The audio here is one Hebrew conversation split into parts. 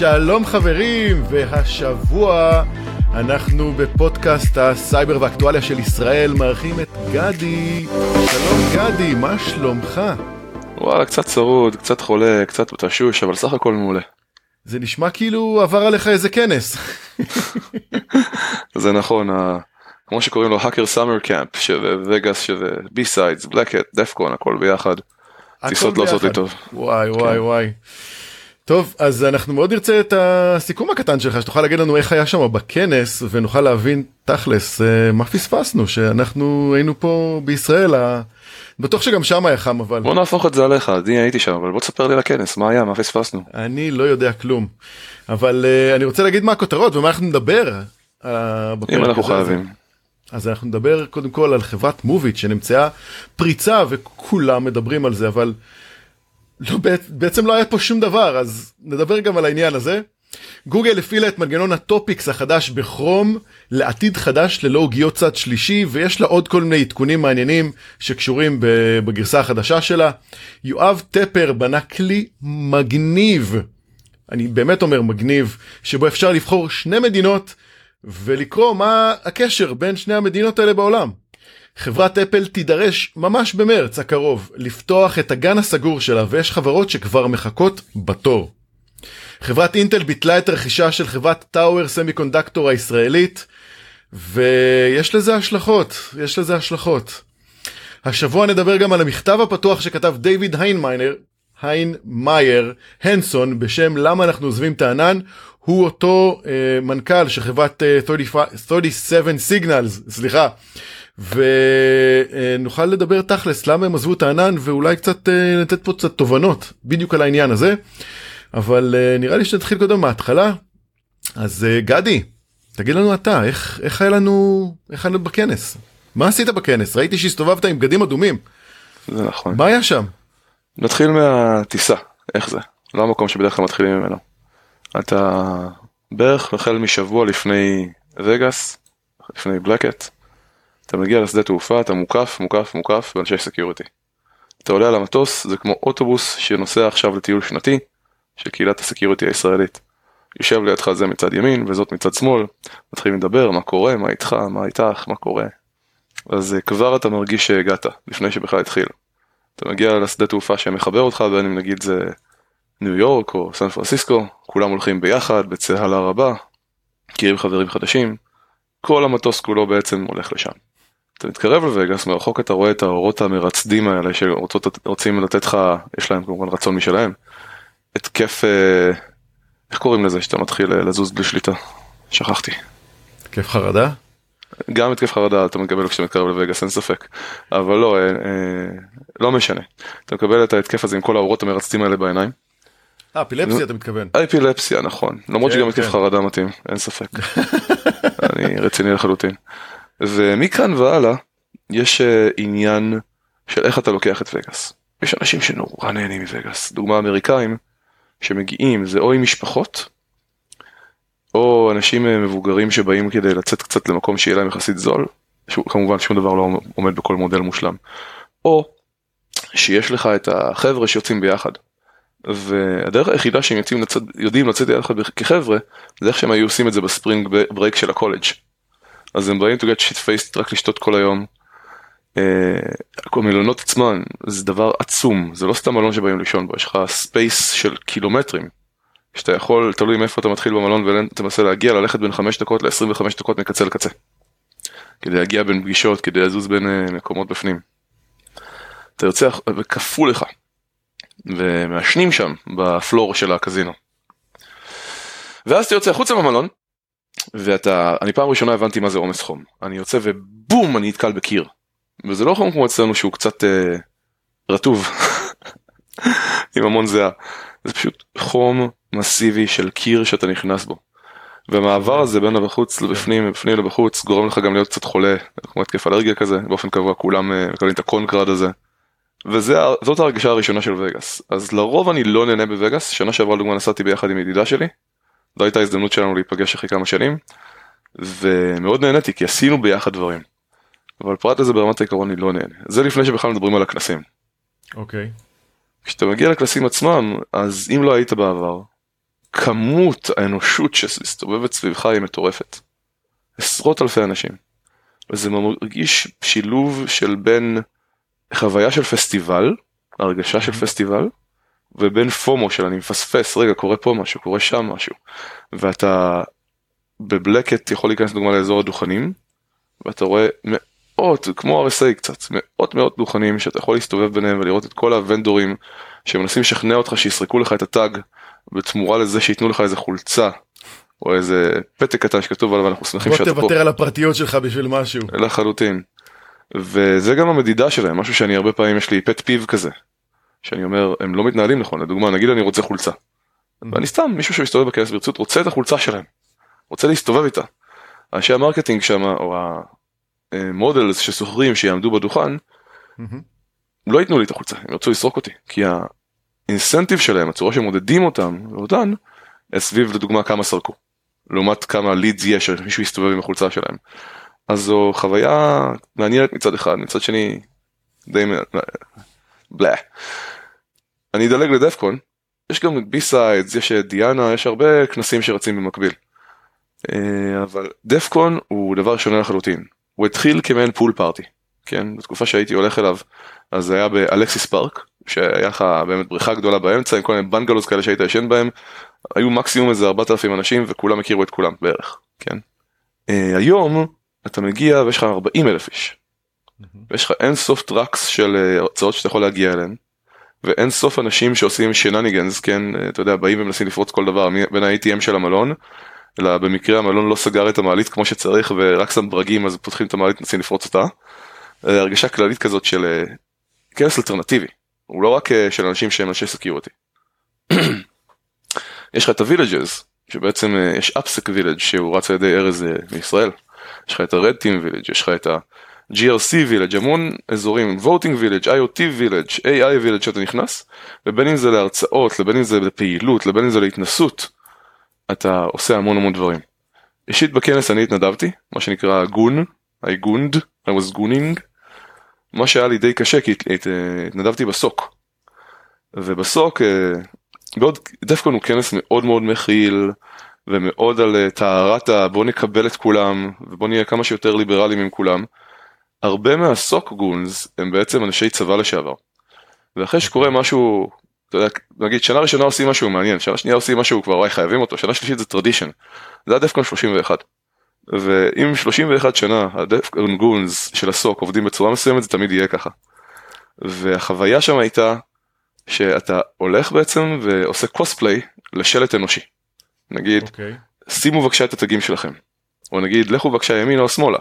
שלום חברים, והשבוע אנחנו בפודקאסט הסייבר והאקטואליה של ישראל מארחים את גדי. שלום גדי, מה שלומך? וואלה, קצת צרוד, קצת חולה, קצת תשוש, אבל סך הכל מעולה. זה נשמע כאילו עבר עליך איזה כנס. זה נכון, כמו שקוראים לו Hacker Summer Camp, שזה וגאס, שזה B-Sides, Black Hat, דפקון, הכל ביחד. טיסות לא עושות לי טוב. וואי וואי וואי. טוב, אז אנחנו מאוד נרצה את הסיכום הקטן שלך, שתוכל להגיד לנו איך היה שם בכנס, ונוכל להבין תכלס מה פספסנו, שאנחנו היינו פה בישראל, בטוח שגם שם היה חם, אבל... בוא נהפוך את זה עליך, אני הייתי שם, אבל בוא תספר לי לכנס, מה היה, מה פספסנו? אני לא יודע כלום, אבל אני רוצה להגיד מה הכותרות, ומה אנחנו נדבר. אם אנחנו חייבים. אז אנחנו נדבר קודם כל על חברת מוביט, שנמצאה פריצה, וכולם מדברים על זה, אבל... לא, בעצם לא היה פה שום דבר, אז נדבר גם על העניין הזה. גוגל הפעילה את מנגנון הטופיקס החדש בכרום לעתיד חדש ללא עוגיות צד שלישי, ויש לה עוד כל מיני עדכונים מעניינים שקשורים בגרסה החדשה שלה. יואב טפר בנה כלי מגניב, אני באמת אומר מגניב, שבו אפשר לבחור שני מדינות ולקרוא מה הקשר בין שני המדינות האלה בעולם. חברת אפל תידרש ממש במרץ הקרוב לפתוח את הגן הסגור שלה, ויש חברות שכבר מחכות בתור. חברת אינטל ביטלה את הרכישה של חברת טאוור סמיקונדקטור הישראלית, ויש לזה השלכות. השבוע נדבר גם על המכתב הפתוח שכתב דיוויד היינמאייר הנסון בשם למה אנחנו עוזבים את הענן. הוא אותו מנכ"ל של חברת 37 Signals, ונוכל לדבר תכלס למה הם עזבו את הענן, ואולי קצת לתת פה קצת תובנות בדיוק על העניין הזה. אבל נראה לי שנתחיל קודם מההתחלה. אז גדי, תגיד לנו אתה, איך היה לנו בכנס? מה עשית בכנס? ראיתי שהסתובבת עם בגדים אדומים. זה נכון. מה היה שם? נתחיל מהטיסה, איך זה? לא המקום שבדרך כלל מתחילים ממנו. אתה בערך החל משבוע לפני וגאס, לפני בלקט, אתה מגיע לשדה תעופה, אתה מוקף באנשי סקיוריטי. אתה עולה על המטוס, זה כמו אוטובוס שנוסע עכשיו לטיול שנתי של קהילת הסקיוריטי הישראלית. יושב לידך זה מצד ימין וזאת מצד שמאל, מתחילים לדבר, מה קורה, מה איתך, מה איתך, מה קורה. אז כבר אתה מרגיש שהגעת, לפני שבכלל התחיל. אתה מגיע לשדה תעופה שמחבר אותך, בין אם נגיד זה ניו יורק או סן פרנסיסקו, כולם הולכים ביחד, בצהלה רבה, מכירים חברים חדשים, כל המטוס כולו בעצם הולך לשם. אתה מתקרב לווגאס, מרחוק אתה רואה את האורות המרצדים האלה שרוצים לתת לך, יש להם כמובן רצון משלהם, התקף, איך קוראים לזה שאתה מתחיל לזוז בלי שליטה? שכחתי. התקף חרדה? גם התקף חרדה אתה מקבל כשאתה מתקרב לווגאס, אין ספק, אבל לא משנה. אתה מקבל את ההתקף הזה עם כל האורות המרצדים האלה בעיניים. אפילפסיה אתה מתכוון? אפילפסיה, נכון. למרות שגם התקף חרדה מתאים, אין ספק. אני רציני לחלוטין. ומכאן והלאה, יש עניין של איך אתה לוקח את וגאס. יש אנשים שנורא נהנים מווגאס. דוגמה אמריקאים שמגיעים, זה או עם משפחות, או אנשים מבוגרים שבאים כדי לצאת קצת למקום שיהיה להם יחסית זול, כמובן שום דבר לא עומד בכל מודל מושלם. או שיש לך את החבר'ה שיוצאים ביחד. והדרך היחידה שהם יודעים לצאת ביחד כחבר'ה, זה איך שהם היו עושים את זה בספרינג ברייק של הקולג'. אז הם באים to get shit faced רק לשתות כל היום. המלונות עצמן זה דבר עצום, זה לא סתם מלון שבאים לישון בו, יש לך ספייס של קילומטרים, שאתה יכול, תלוי מאיפה אתה מתחיל במלון ואתה מנסה להגיע, ללכת בין 5 דקות ל-25 דקות מקצה לקצה, כדי להגיע בין פגישות, כדי לזוז בין מקומות בפנים. אתה יוצא וכפו לך, ומעשנים שם בפלור של הקזינו. ואז אתה יוצא חוצה במלון, אני פעם ראשונה הבנתי מה זה עומס חום. אני יוצא ובום, אני נתקל בקיר. וזה לא חום כמו אצלנו שהוא קצת רטוב, עם המון זהה. זה פשוט חום מסיבי של קיר שאתה נכנס בו. והמעבר הזה בין הבחוץ לבפנים, מבפנים לבחוץ, גורם לך גם להיות קצת חולה, כמו התקף אלרגיה כזה, באופן קבוע כולם מקבלים את הקונקרד הזה. וזאת ההרגשה הראשונה של וגאס. אז לרוב אני לא נהנה בווגאס, שנה שעברה דוגמה נסעתי ביחד עם ידידה שלי, זו הייתה ההזדמנות שלנו להיפגש אחרי כמה שנים, ומאוד נהניתי כי עשינו ביחד דברים. אבל פרט לזה ברמת העיקרון אני לא נהנה. זה לפני שבכלל מדברים על הכנסים. אוקיי. כשאתה מגיע לכנסים עצמם, אז אם לא היית בעבר, כמות האנושות שמסתובבת סביבך היא מטורפת. עשרות אלפי אנשים. וזה מרגיש שילוב של בין חוויה של פסטיבל, הרגשה של פסטיבל, ובין פומו של אני מפספס, רגע, קורה פה משהו, קורה שם משהו. ואתה בבלקט יכול להיכנס דוגמה לאזור הדוכנים, ואתה רואה מאות, כמו RSA קצת, מאות דוכנים שאתה יכול להסתובב ביניהם ולראות את כל הוונדורים שמנסים לשכנע אותך שיסרקו לך את הטאג, בתמורה לזה שיתנו לך איזה חולצה, או איזה פתק קטן שכתוב עליו, אנחנו שמחים שאתה פה. בוא תוותר על הפרטיות שלך בשביל משהו. לחלוטין. וזה גם המדידה שלהם, משהו שאני הרבה פעמים יש לי פט פיב כזה, שאני אומר, הם לא מתנהלים נכון, לדוגמה, נגיד אני רוצה חולצה. ואני סתם, מישהו שמסתובב בכנס ברצות, רוצה את החולצה שלהם. רוצה להסתובב איתה. אנשי המרקטינג שם, או המודלס שסוחרים שיעמדו בדוכן, לא ייתנו לי את החולצה, הם ירצו לסרוק אותי. כי האינסנטיב שלהם, הצורה שמודדים אותם, ואותן, סביב לדוגמה כמה סרקו. לעומת כמה לידס יש, מישהו יסתובב עם החולצה שלהם. אז זו חוויה מעניינת מצד אחד, מצד שני, די בלה. אני אדלג לדפקון, יש גם בי-סיידס, יש דיאנה, יש הרבה כנסים שרצים במקביל. אבל דפקון הוא דבר שונה לחלוטין. הוא התחיל כמעין פול פארטי, כן? בתקופה שהייתי הולך אליו, אז זה היה באלקסיס פארק, שהיה לך באמת בריכה גדולה באמצע, עם כל מיני בנגלוס כאלה שהיית ישן בהם, היו מקסימום איזה 4,000 אנשים, וכולם הכירו את כולם בערך, כן? היום אתה מגיע ויש לך 40,000 איש, ויש לך אין סוף טראקס של הרצאות שאתה יכול להגיע אליהן, ואין סוף אנשים שעושים שנניגנס, כן? אתה יודע, באים ומנסים לפרוץ כל דבר, בין ה-ATM של המלון, אלא במקרה המלון לא סגר את המעלית כמו שצריך, ורק שם ברגים, אז פותחים את המעלית, מנסים לפרוץ אותה. הרגשה כללית כזאת של כנס אלטרנטיבי, הוא לא רק של אנשים שהם אנשי סקיוריטי. יש לך את הווילג'ז, שבעצם יש אפסק וילג' שהוא רץ על ידי ארז מישראל, יש לך את הרד טים וילג', יש לך את ה-GRC וילג', המון אזורים, voting village, IoT village, AI village שאתה נכנס, ובין אם זה להרצאות, לבין אם זה לפעילות, לבין אם זה להתנסות, אתה עושה המון דברים. אישית בכנס אני התנדבתי, מה שנקרא גון, I גונד, I was gooning, מה שהיה לי די קשה, כי התנדבתי בסוק. ובסוק, דפקון הוא כנס מאוד מכיל, ומאוד על טהרת בוא נקבל את כולם, ובוא נהיה כמה שיותר ליברליים עם כולם. הרבה מהסוק גונס הם בעצם אנשי צבא לשעבר. ואחרי שקורה משהו, אתה יודע, נגיד שנה ראשונה עושים משהו מעניין, שנה שנייה עושים משהו כבר, וואי חייבים אותו, שנה שלישית זה טרדישן. זה הדפקון 31. ואם 31 שנה הדפקון גונס של הסוק עובדים בצורה מסוימת, זה תמיד יהיה ככה. והחוויה שם הייתה שאתה הולך בעצם ועושה קוספליי לשלט אנושי. נגיד, שימו בבקשה את התגים שלכם. או נגיד, לכו בבקשה ימינה או שמאלה.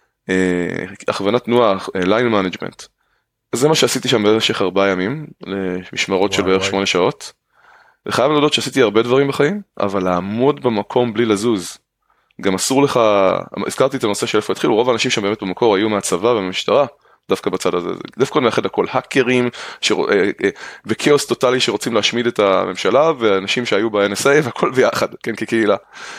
הכוונת תנועה, ליין מנג'מנט. זה מה שעשיתי שם במשך 4 ימים, למשמרות של בערך 8 שעות. וחייב להודות שעשיתי הרבה דברים בחיים, אבל לעמוד במקום בלי לזוז. גם אסור לך, הזכרתי את הנושא של איפה התחילו, רוב האנשים שם באמת במקור היו מהצבא וממשטרה, דווקא בצד הזה. דווקא מאחד הכל האקרים, וכאוס טוטלי שרוצים להשמיד את הממשלה, ואנשים שהיו ב-NSA והכל ביחד, כן, כקהילה.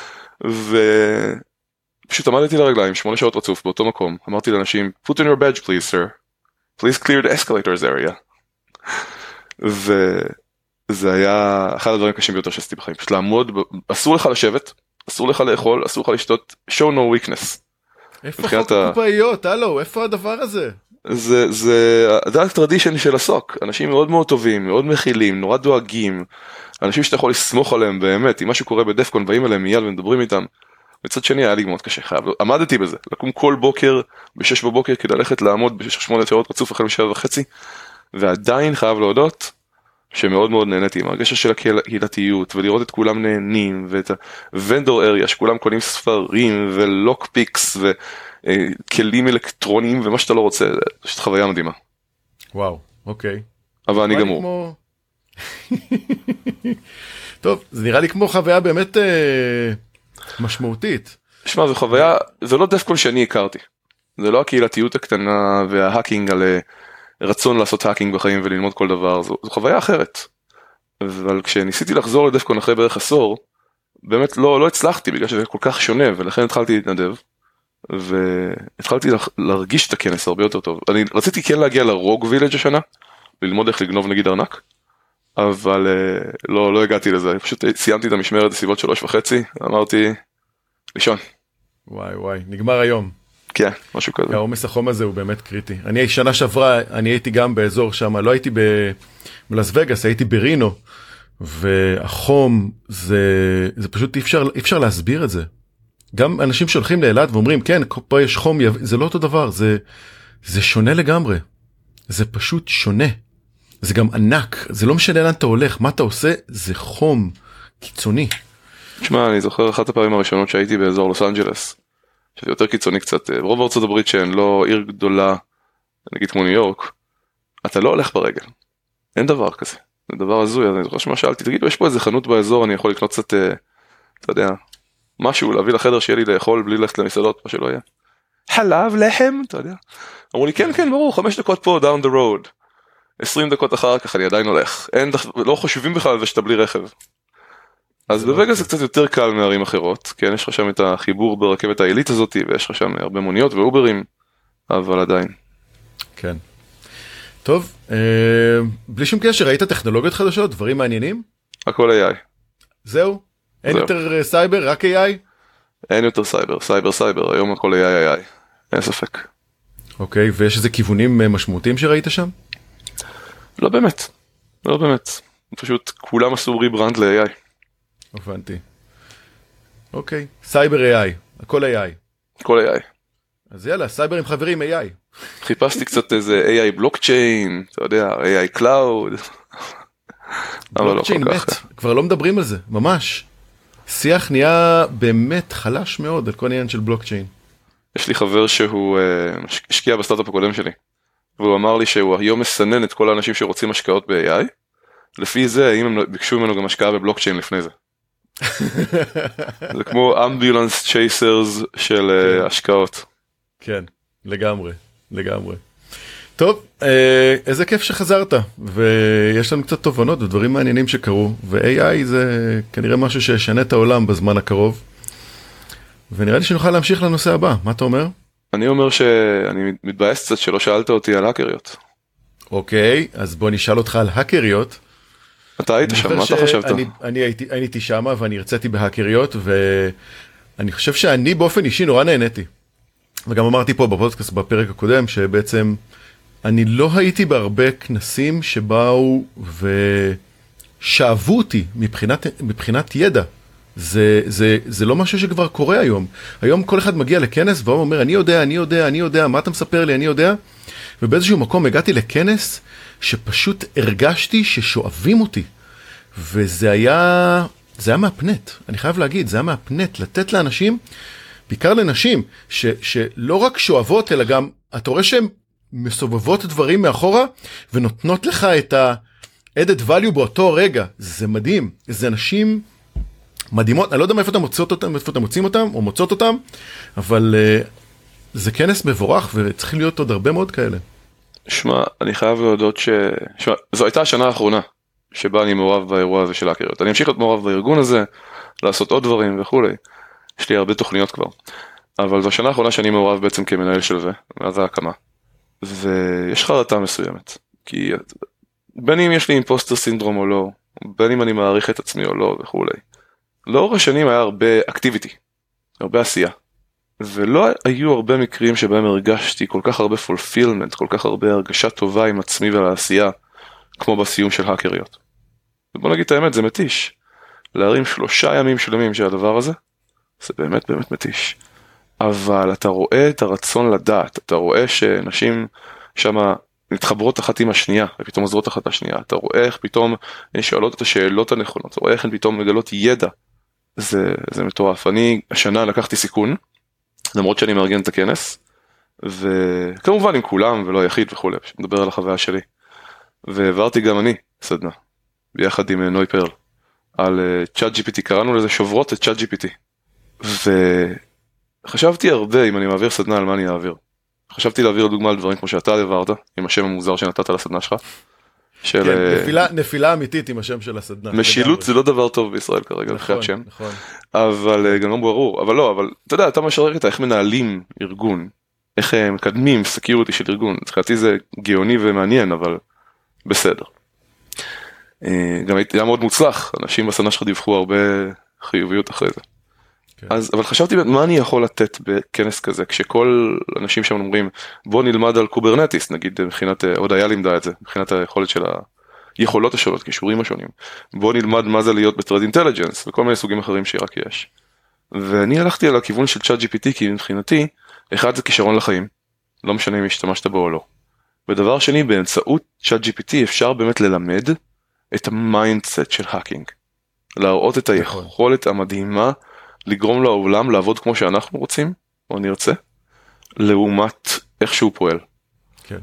ופשוט עמדתי לרגליים, 8 שעות רצוף באותו מקום, אמרתי לאנשים, put in your badge please sir, please clear the escalators area. וזה היה אחד הדברים הקשים ביותר שעשיתי בחיים, פשוט לעמוד, אסור לך לשבת, אסור לך לאכול, אסור לך לשתות, show no weakness. איפה חוק הקופאיות, הלו, איפה הדבר הזה? זה הטרדישן של הסוק, אנשים מאוד טובים, מאוד מכילים, נורא דואגים, אנשים שאתה יכול לסמוך עליהם באמת, אם משהו קורה בדפקון, באים אליהם מיד ומדברים איתם, מצד שני היה לי מאוד קשה, עמדתי בזה, לקום כל בוקר, ב-6 בבוקר, כדי ללכת לעמוד ב-8 שעות רצוף החל מ7:30, ועדיין חייב להודות, שמאוד נהניתי עם הרגשה של הקהילתיות, ולראות את כולם נהנים, ואת הוונדור אריה, שכולם קונים ספרים, ולוק פיקס, וכלים אלקטרוניים, ומה שאתה לא רוצה, זאת חוויה מדהימה. וואו, אוקיי. אבל אני גמור. טוב, זה נראה לי כמו חוויה באמת משמעותית. שמע, זו חוויה, זה לא דפקון שאני הכרתי. זה לא הקהילתיות הקטנה, וההאקינג על רצון לעשות האקינג בחיים וללמוד כל דבר, זו חוויה אחרת. אבל כשניסיתי לחזור לדפקון אחרי בערך עשור, באמת לא הצלחתי, בגלל שזה כל כך שונה, ולכן התחלתי להתנדב, והתחלתי להרגיש את הכנס הרבה יותר טוב. אני רציתי כן להגיע לרוג וילג' השנה, ללמוד איך לגנוב נגיד ארנק, אבל לא הגעתי לזה, פשוט סיימתי את המשמרת בסביבות 3:30, אמרתי, לישון. וואי, נגמר היום. כן, משהו כזה. העומס החום הזה הוא באמת קריטי. אני שנה שעברה, אני הייתי גם באזור שם, לא הייתי בלאס וגאס, הייתי ברינו, והחום זה פשוט אי אפשר להסביר את זה. גם אנשים שהולכים לאילת ואומרים, כן, פה יש חום, זה לא אותו דבר, זה שונה לגמרי. זה פשוט שונה. זה גם ענק, זה לא משנה לאן אתה הולך, מה אתה עושה, זה חום קיצוני. תשמע, אני זוכר אחת הפעמים הראשונות שהייתי באזור לוס אנג'לס, שזה יותר קיצוני קצת, רוב ארצות הברית שהן לא עיר גדולה, נגיד כמו ניו יורק, אתה לא הולך ברגל, אין דבר כזה, זה דבר הזוי, אז אני זוכר שמה שאלתי, תגידו, יש פה איזה חנות באזור, אני יכול לקנות קצת, אתה יודע, משהו, להביא לחדר שיהיה לי לאכול בלי ללכת למסעדות, מה שלא יהיה. חלב, לחם, אתה יודע. אמרו לי, כן, ברור, 5 דקות פה, down the road. 20 דקות אחר כך אני עדיין הולך. לא חושבים בכלל על זה שאתה בלי רכב. אז בווגאס זה קצת יותר קל מערים אחרות, כן, יש לך שם את החיבור ברכבת העילית הזאת, ויש לך שם הרבה מוניות ואוברים, אבל עדיין. כן. טוב, בלי שום קשר, ראית טכנולוגיות חדשות, דברים מעניינים? הכל AI. זהו? אין יותר סייבר, רק AI? אין יותר סייבר, היום הכל AI, אין ספק. אוקיי, ויש איזה כיוונים משמעותיים שראית שם? לא באמת. פשוט כולם עשו ריברנד ל-AI. הבנתי. אוקיי, סייבר AI, הכל AI. הכל AI. אז יאללה, סייבר עם חברים AI. חיפשתי קצת איזה AI בלוקצ'יין, אתה יודע, AI קלאוד. בלוקצ'יין מת, כבר לא מדברים על זה, ממש. שיח נהיה באמת חלש מאוד על כל עניין של בלוקצ'יין. יש לי חבר שהוא השקיע בסטארט-אפ הקודם שלי, והוא אמר לי שהוא היום מסנן את כל האנשים שרוצים השקעות ב-AI, לפי זה, האם הם ביקשו ממנו גם השקעה בבלוקצ'יין לפני זה. זה כמו אמביולנס צ'ייסרס של השקעות. כן, לגמרי. טוב, איזה כיף שחזרת, ויש לנו קצת תובנות ודברים מעניינים שקרו, ו-AI זה כנראה משהו שישנה את העולם בזמן הקרוב, ונראה לי שנוכל להמשיך לנושא הבא, מה אתה אומר? אני אומר שאני מתבאס קצת שלא שאלת אותי על האקריות. אוקיי, אז בוא נשאל אותך על האקריות. אתה היית שם, מה אתה חשבת? אני הייתי שם ואני הרציתי בהאקריות, ואני חושב שאני באופן אישי נורא נהניתי. וגם אמרתי פה בפודקאסט בפרק הקודם, שבעצם אני לא הייתי בהרבה כנסים שבאו ושאבו אותי מבחינת ידע. זה לא משהו שכבר קורה היום. היום כל אחד מגיע לכנס והוא אומר, אני יודע, מה אתה מספר לי, אני יודע. ובאיזשהו מקום הגעתי לכנס שפשוט הרגשתי ששואבים אותי. וזה היה מהפנט, אני חייב להגיד, זה היה מהפנט, לתת לאנשים, בעיקר לנשים, שלא רק שואבות, אלא גם, אתה רואה שהן מסובבות דברים מאחורה, ונותנות לך את ה-added value באותו רגע. זה מדהים, זה נשים מדהימות, אני לא יודע מאיפה אתם מוצאים אותם, או מוצאות אותם, אבל זה כנס מבורך, וצריכים להיות עוד הרבה מאוד כאלה. שמע, אני חייב להודות זו הייתה השנה האחרונה, שבה אני מעורב באירוע הזה של האקריות. אני אמשיך להיות מעורב בארגון הזה, לעשות עוד דברים וכו'. יש לי הרבה תוכניות כבר. אבל זו השנה האחרונה שאני מעורב בעצם כמנהל של זה, מאז ההקמה. ויש חרטה מסוימת. כי בין אם יש לי אימפוסטר סינדרום או לא, בין אם אני מעריך את עצמי או לא וכו'. לאור השנים היה הרבה אקטיביטי, הרבה עשייה. ולא היו הרבה מקרים שבהם הרגשתי כל כך הרבה פולפילמנט, כל כך הרבה הרגשה טובה עם עצמי ולעשייה, כמו בסיום של האקריות. ובוא נגיד את האמת, זה מתיש. להרים 3 ימים שלמים של הדבר הזה, זה באמת מתיש. אבל אתה רואה את הרצון לדעת, אתה רואה שנשים שם מתחברות אחת עם השנייה, ופתאום עוזרות אחת השנייה, אתה רואה איך פתאום הן שואלות את השאלות הנכונות, אתה רואה איך הן פתאום מגלות ידע. זה מטורף. אני השנה לקחתי סיכון, למרות שאני מארגן את הכנס, וכמובן עם כולם ולא יחיד וכו', שמדבר על החוויה שלי. והעברתי גם אני סדנה, ביחד עם נוי פרל, על צ'אט GPT, קראנו לזה שוברות את צ'אט GPT. וחשבתי הרבה אם אני מעביר סדנה על מה אני אעביר. חשבתי להעביר לדוגמה על דברים כמו שאתה העברת, עם השם המוזר שנתת לסדנה שלך. נפילה אמיתית עם השם של הסדנה. משילות זה לא דבר טוב בישראל כרגע, בחיית שם. אבל גם לא ברור, אבל אתה יודע, אתה משרת איך מנהלים ארגון, איך מקדמים סקיוריטי של ארגון. מבחינתי זה גאוני ומעניין, אבל בסדר. גם היה מאוד מוצלח, אנשים בסדנה שלך דיווחו הרבה חיוביות אחרי זה. אבל חשבתי מה אני יכול לתת בכנס כזה, כשכל אנשים שם אומרים, בוא נלמד על קוברנטיס, נגיד מבחינת, עוד היה לימדה את זה, מבחינת היכולת של היכולות השונות, קישורים השונים, בוא נלמד מה זה להיות בטרד אינטליג'נס, וכל מיני סוגים אחרים שרק יש. ואני הלכתי על הכיוון של צ'אט GPT, כי מבחינתי, אחד זה כישרון לחיים, לא משנה אם השתמשת בו או לא. ודבר שני, באמצעות צ'אט GPT אפשר באמת ללמד את המיינדסט של האקינג, להראות את היכולת המדהימה, לגרום לעולם לעבוד כמו שאנחנו רוצים, או נרצה, לעומת איך שהוא פועל. כן.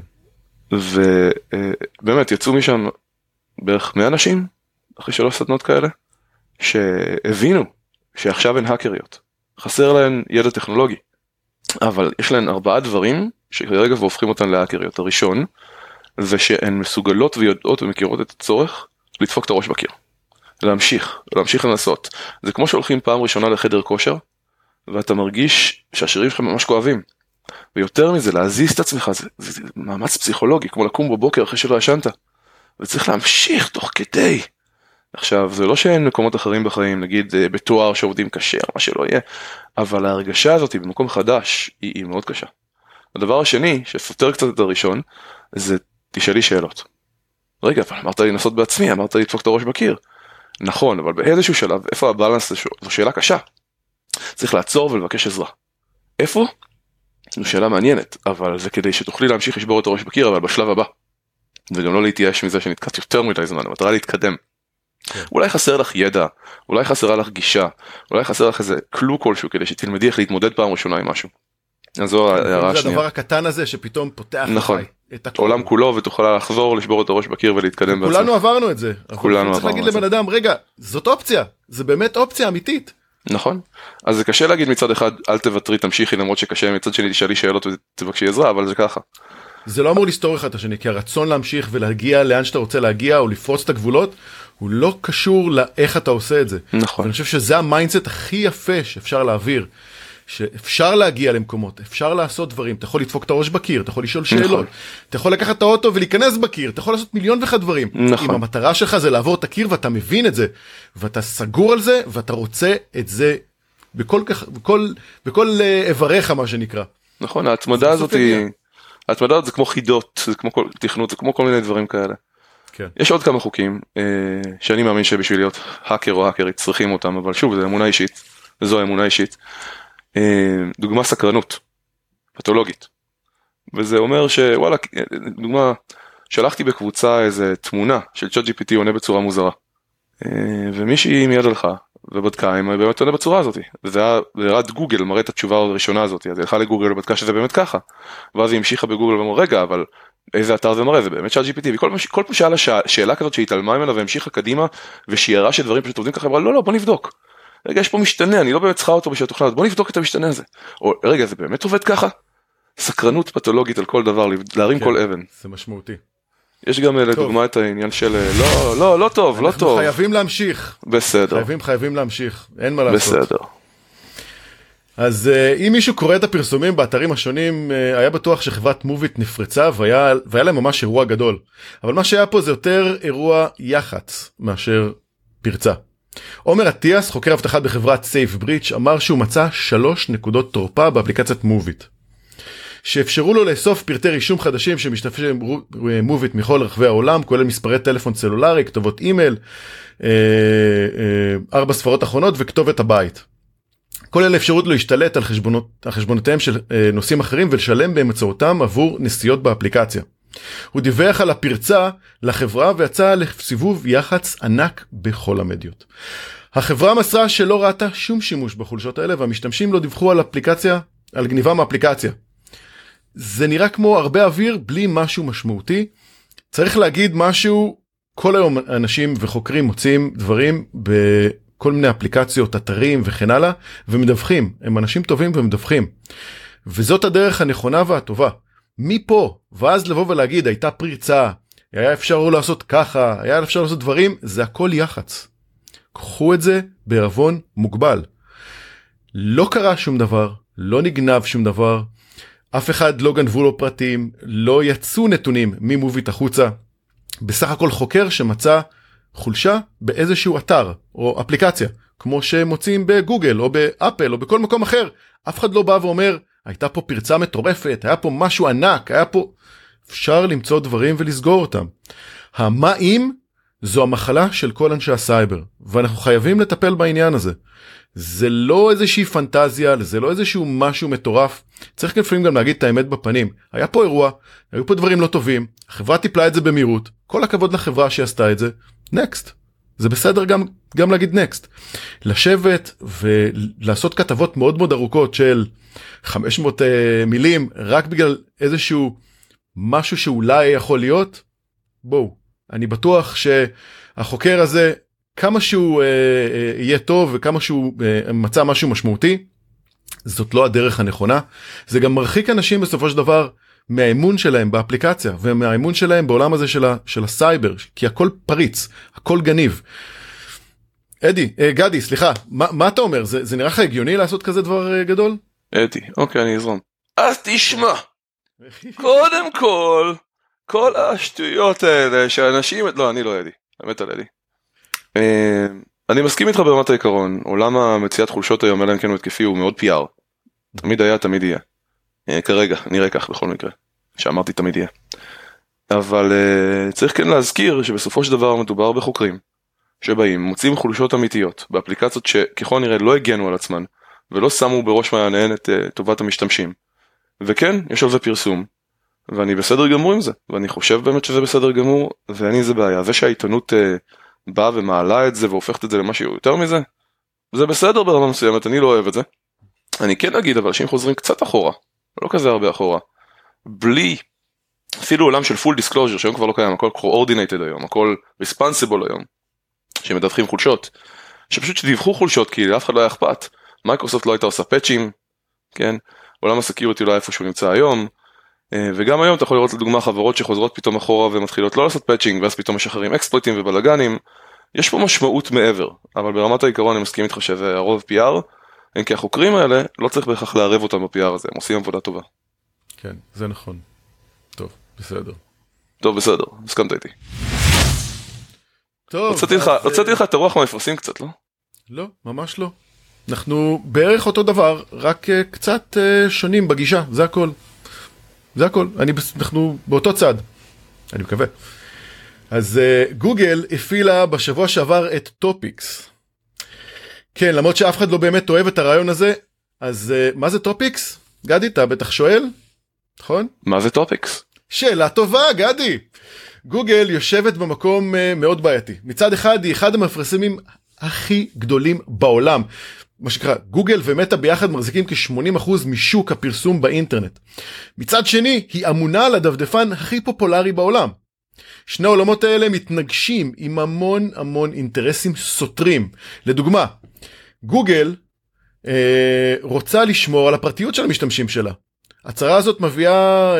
ובאמת יצאו משם בערך 100 אנשים, אחרי 3 סדנות כאלה, שהבינו שעכשיו הן האקריות. חסר להן ידע טכנולוגי. אבל יש להן 4 דברים שכרגע והופכים אותן להאקריות. הראשון, זה שהן מסוגלות ויודעות ומכירות את הצורך לדפוק את הראש בקיר. להמשיך לנסות. זה כמו שהולכים פעם ראשונה לחדר כושר, ואתה מרגיש שהשרירים שלך ממש כואבים. ויותר מזה, להזיז את עצמך, זה מאמץ פסיכולוגי, כמו לקום בבוקר אחרי שלא ישנת. וצריך להמשיך תוך כדי. עכשיו, זה לא שאין מקומות אחרים בחיים, נגיד בתואר שעובדים קשה, מה שלא יהיה, אבל ההרגשה הזאת במקום חדש היא מאוד קשה. הדבר השני, שסותר קצת את הראשון, זה תשאלי שאלות. רגע, אבל אמרת לי לנסות בעצמי, אמרת לי לדפוק את הראש בקיר. נכון, אבל באיזשהו שלב, איפה הבאלנס? זו שאלה קשה. צריך לעצור ולבקש עזרה. איפה? זו שאלה מעניינת, אבל זה כדי שתוכלי להמשיך לשבור את הראש בקיר, אבל בשלב הבא. וגם לא להתייאש מזה שנתקעת יותר מדי זמן, המטרה להתקדם. אולי חסר לך ידע, אולי חסרה לך גישה, אולי חסר לך איזה כלו כלשהו, כדי שתלמדי איך להתמודד פעם ראשונה עם משהו. אז זו הערה השנייה. זה הדבר הקטן הזה שפתאום פותח נכון. את העולם כולו ותוכל לחזור, לשבור את הראש בקיר ולהתקדם בעצמך. כולנו עברנו את זה. צריך להגיד לבן אדם, רגע, זאת אופציה, זה באמת אופציה אמיתית. נכון. אז זה קשה להגיד מצד אחד, אל תוותרי, תמשיכי, למרות שקשה, מצד שני תשאלי שאלות ותבקשי עזרה, אבל זה ככה. זה לא אמור לסתור אחד את השני, כי הרצון להמשיך ולהגיע לאן שאתה רוצה להגיע, או לפרוץ את הגבולות, הוא לא קשור לאיך אתה עושה את זה. נכון. ואני חושב שזה המיינדסט הכי יפה שאפשר להעביר. שאפשר להגיע למקומות, אפשר לעשות דברים, אתה יכול לדפוק את הראש בקיר, אתה יכול לשאול שאלות, אתה יכול לקחת את האוטו ולהיכנס בקיר, אתה יכול לעשות מיליון ואחד דברים. אם המטרה שלך זה לעבור את הקיר ואתה מבין את זה, ואתה סגור על זה, ואתה רוצה את זה בכל איבריך, מה שנקרא. נכון, ההתמדה הזאת זה כמו חידות, זה כמו תכנות, זה כמו כל מיני דברים כאלה. יש עוד כמה חוקים שאני מאמין שבשביל להיות האקר או האקרית צריכים אותם, אבל שוב, זו אמונה אישית, וזו אמונה אישית. דוגמה סקרנות, פתולוגית. וזה אומר שוואלה, דוגמה, שלחתי בקבוצה איזה תמונה של צ'אט GPT עונה בצורה מוזרה. ומישהי מיד הלכה ובדקה אם באמת עונה בצורה הזאת. וזה היה גוגל מראה את התשובה הראשונה הזאת, אז היא הלכה לגוגל ובדקה שזה באמת ככה. ואז היא המשיכה בגוגל ואמרה, רגע, אבל איזה אתר זה מראה, זה באמת צ'אט GPT. וכל פעם שאלה שאלה כזאת שהתעלמה ממנה והמשיכה קדימה, ושיירה שדברים פשוט עובדים ככה, אמרה, לא, בוא נבדוק. רגע, יש פה משתנה, אני לא באמת צריכה אותו בשביל התוכנה, בוא נבדוק את המשתנה הזה. או רגע, זה באמת עובד ככה? סקרנות פתולוגית על כל דבר, להרים כל אבן. זה משמעותי. יש גם לדוגמה את העניין של לא טוב. אנחנו חייבים להמשיך. בסדר. חייבים להמשיך, אין מה לעשות. בסדר. אז אם מישהו קורא את הפרסומים באתרים השונים, היה בטוח שחברת מוביט נפרצה, והיה להם ממש אירוע גדול. אבל מה שהיה פה זה יותר אירוע יח"צ מאשר פרצה. עומר אטיאס, חוקר אבטחה בחברת סייף בריץ', אמר שהוא מצא 3 נקודות תורפה באפליקציית מוביט, שאפשרו לו לאסוף פרטי רישום חדשים שמשתמשים מוביט מכל רחבי העולם, כולל מספרי טלפון סלולרי, כתובות אימייל, 4 ספרות אחרונות וכתובת הבית. כל אלה אפשרות להשתלט על חשבונותיהם של נושאים אחרים ולשלם באמצעותם עבור נסיעות באפליקציה. הוא דיווח על הפרצה לחברה ויצא לסיבוב יח"צ ענק בכל המדיות. החברה מסרה שלא ראתה שום שימוש בחולשות האלה, והמשתמשים לא דיווחו על גניבה מאפליקציה. זה נראה כמו הרבה אוויר בלי משהו משמעותי. צריך להגיד משהו, כל היום אנשים וחוקרים מוצאים דברים בכל מיני אפליקציות, אתרים וכן הלאה, ומדווחים. הם אנשים טובים ומדווחים. וזאת הדרך הנכונה והטובה. מפה, ואז לבוא ולהגיד, הייתה פריצה, היה אפשר לעשות ככה, היה אפשר לעשות דברים, זה הכל יח"צ. קחו את זה בערבון מוגבל. לא קרה שום דבר, לא נגנב שום דבר, אף אחד לא גנבו לו פרטים, לא יצאו נתונים ממוביט החוצה, בסך הכל חוקר שמצא חולשה באיזשהו אתר או אפליקציה, כמו שמוצאים בגוגל או באפל או בכל מקום אחר. אף אחד לא בא ואומר, הייתה פה פרצה מטורפת, היה פה משהו ענק, היה פה... אפשר למצוא דברים ולסגור אותם. מה אם זו המחלה של כל אנשי הסייבר, ואנחנו חייבים לטפל בעניין הזה. זה לא איזושהי פנטזיה, זה לא איזשהו משהו מטורף. צריך לפעמים גם להגיד את האמת בפנים. היה פה אירוע, היו פה דברים לא טובים, החברה טיפלה את זה במהירות, כל הכבוד לחברה שעשתה את זה, נקסט. זה בסדר גם להגיד נקסט. לשבת ולעשות כתבות מאוד מאוד ארוכות של 500 מילים, רק בגלל איזשהו משהו שאולי יכול להיות, בואו, אני בטוח שהחוקר הזה, כמה שהוא יהיה טוב וכמה שהוא מצא משהו משמעותי, זאת לא הדרך הנכונה. זה גם מרחיק אנשים בסופו של דבר מהאמון שלהם באפליקציה, ומהאמון שלהם בעולם הזה של הסייבר, כי הכל פריץ, הכל גניב. גדי, סליחה, מה אתה אומר? זה נראה לך הגיוני לעשות כזה דבר גדול? אוקיי, אני אזרום. אז תשמע, קודם כל השטויות האלה שאנשים, לא, אני לא האמת על אני מסכים איתך ברמת העיקרון, עולם המציאת חולשות היום, אלא אם כן הוא התקפי, הוא מאוד PR. תמיד היה, תמיד יהיה. כרגע, נראה כך בכל מקרה, שאמרתי תמיד יהיה. אבל צריך כן להזכיר שבסופו של דבר מדובר בחוקרים, שבאים, מוצאים חולשות אמיתיות, באפליקציות שככל נראה לא הגנו על עצמן, ולא שמו בראש מעיין את טובת המשתמשים. וכן, יש על זה פרסום, ואני בסדר גמור עם זה, ואני חושב באמת שזה בסדר גמור, ואין עם זה בעיה. זה שהעיתונות באה ומעלה את זה, והופכת את זה למשהו יותר מזה, זה בסדר ברמה מסוימת, אני לא אוהב את זה. אני כן אגיד, אבל אנשים חוזרים קצת אחורה, לא כזה הרבה אחורה, בלי, אפילו עולם של full disclosure, שהיום כבר לא קיים, הכל coordinated היום, הכל responsible היום, שמדווחים חולשות, שפשוט שדיווחו חולשות, כי לאף אחד לא היה אכפת, מייקרוסופט לא הייתה עושה פאצ'ים, כן, עולם הסקיוריטי לא איפה שהוא נמצא היום, וגם היום אתה יכול לראות לדוגמה חברות שחוזרות פתאום אחורה ומתחילות לא לעשות פאצ'ינג, ואז פתאום משחררים אקספלויטים ובלגנים, יש פה משמעות מעבר, אבל ברמת העיקרון אני מסכים איתך שזה הרוב PR, כי החוקרים האלה לא צריך בהכרח לערב אותם ב-PR הזה, הם עושים עבודה טובה. כן, זה נכון. טוב, בסדר. טוב, בסדר, הסכמת איתי. טוב. הוצאתי לך את הרוח מהמפרשים קצת, לא? לא, ממש לא. אנחנו בערך אותו דבר, רק קצת שונים בגישה, זה הכל. זה הכל, אנחנו באותו צד, אני מקווה. אז גוגל הפעילה בשבוע שעבר את טופיקס. כן, למרות שאף אחד לא באמת אוהב את הרעיון הזה, אז מה זה טופיקס? גדי, אתה בטח שואל, נכון? מה זה טופיקס? שאלה טובה, גדי. גוגל יושבת במקום מאוד בעייתי. מצד אחד היא אחד המפרסמים הכי גדולים בעולם. מה שקרה, גוגל ומטה ביחד מחזיקים כ-80% משוק הפרסום באינטרנט. מצד שני, היא אמונה על הדפדפן הכי פופולרי בעולם. שני העולמות האלה מתנגשים עם המון אינטרסים סותרים. לדוגמה, גוגל רוצה לשמור על הפרטיות של המשתמשים שלה. הצהרה הזאת מביאה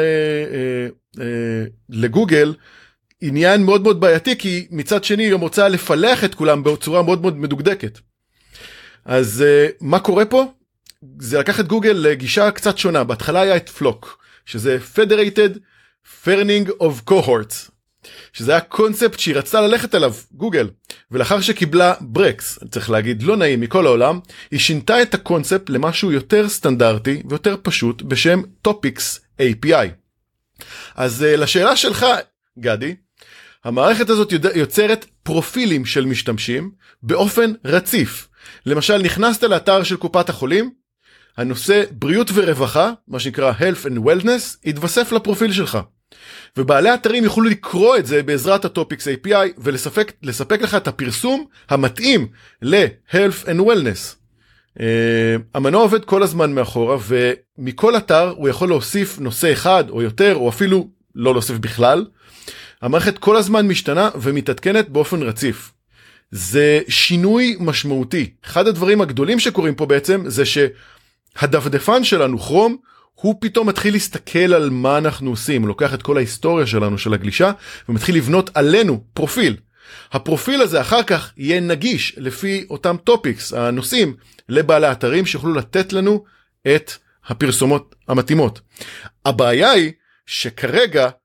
לגוגל עניין מאוד מאוד בעייתי, כי מצד שני היא גם רוצה לפלח את כולם בצורה מאוד מאוד מדוקדקת. אז מה קורה פה? זה לקח את גוגל לגישה קצת שונה. בהתחלה היה את פלוק, שזה Federated Learning of Cohorts, שזה היה קונספט שהיא רצתה ללכת עליו, גוגל. ולאחר שקיבלה ברקס, צריך להגיד לא נעים מכל העולם, היא שינתה את הקונספט למשהו יותר סטנדרטי ויותר פשוט בשם Topics API. אז לשאלה שלך, גדי, המערכת הזאת יוצרת פרופילים של משתמשים באופן רציף. למשל, נכנסת לאתר של קופת החולים, הנושא בריאות ורווחה, מה שנקרא Health and Wellness, יתווסף לפרופיל שלך. ובעלי אתרים יוכלו לקרוא את זה בעזרת ה-Topics API, ולספק לך את הפרסום המתאים ל-Health and Wellness. המנוע עובד כל הזמן מאחורה, ומכל אתר הוא יכול להוסיף נושא אחד או יותר, או אפילו לא להוסיף בכלל. המערכת כל הזמן משתנה ומתעדכנת באופן רציף. זה שינוי משמעותי. אחד הדברים הגדולים שקורים פה בעצם, זה שהדפדפן שלנו, כרום, הוא פתאום מתחיל להסתכל על מה אנחנו עושים. הוא לוקח את כל ההיסטוריה שלנו, של הגלישה, ומתחיל לבנות עלינו פרופיל. הפרופיל הזה אחר כך יהיה נגיש לפי אותם טופיקס, הנושאים, לבעלי האתרים שיוכלו לתת לנו את הפרסומות המתאימות. הבעיה היא שכרגע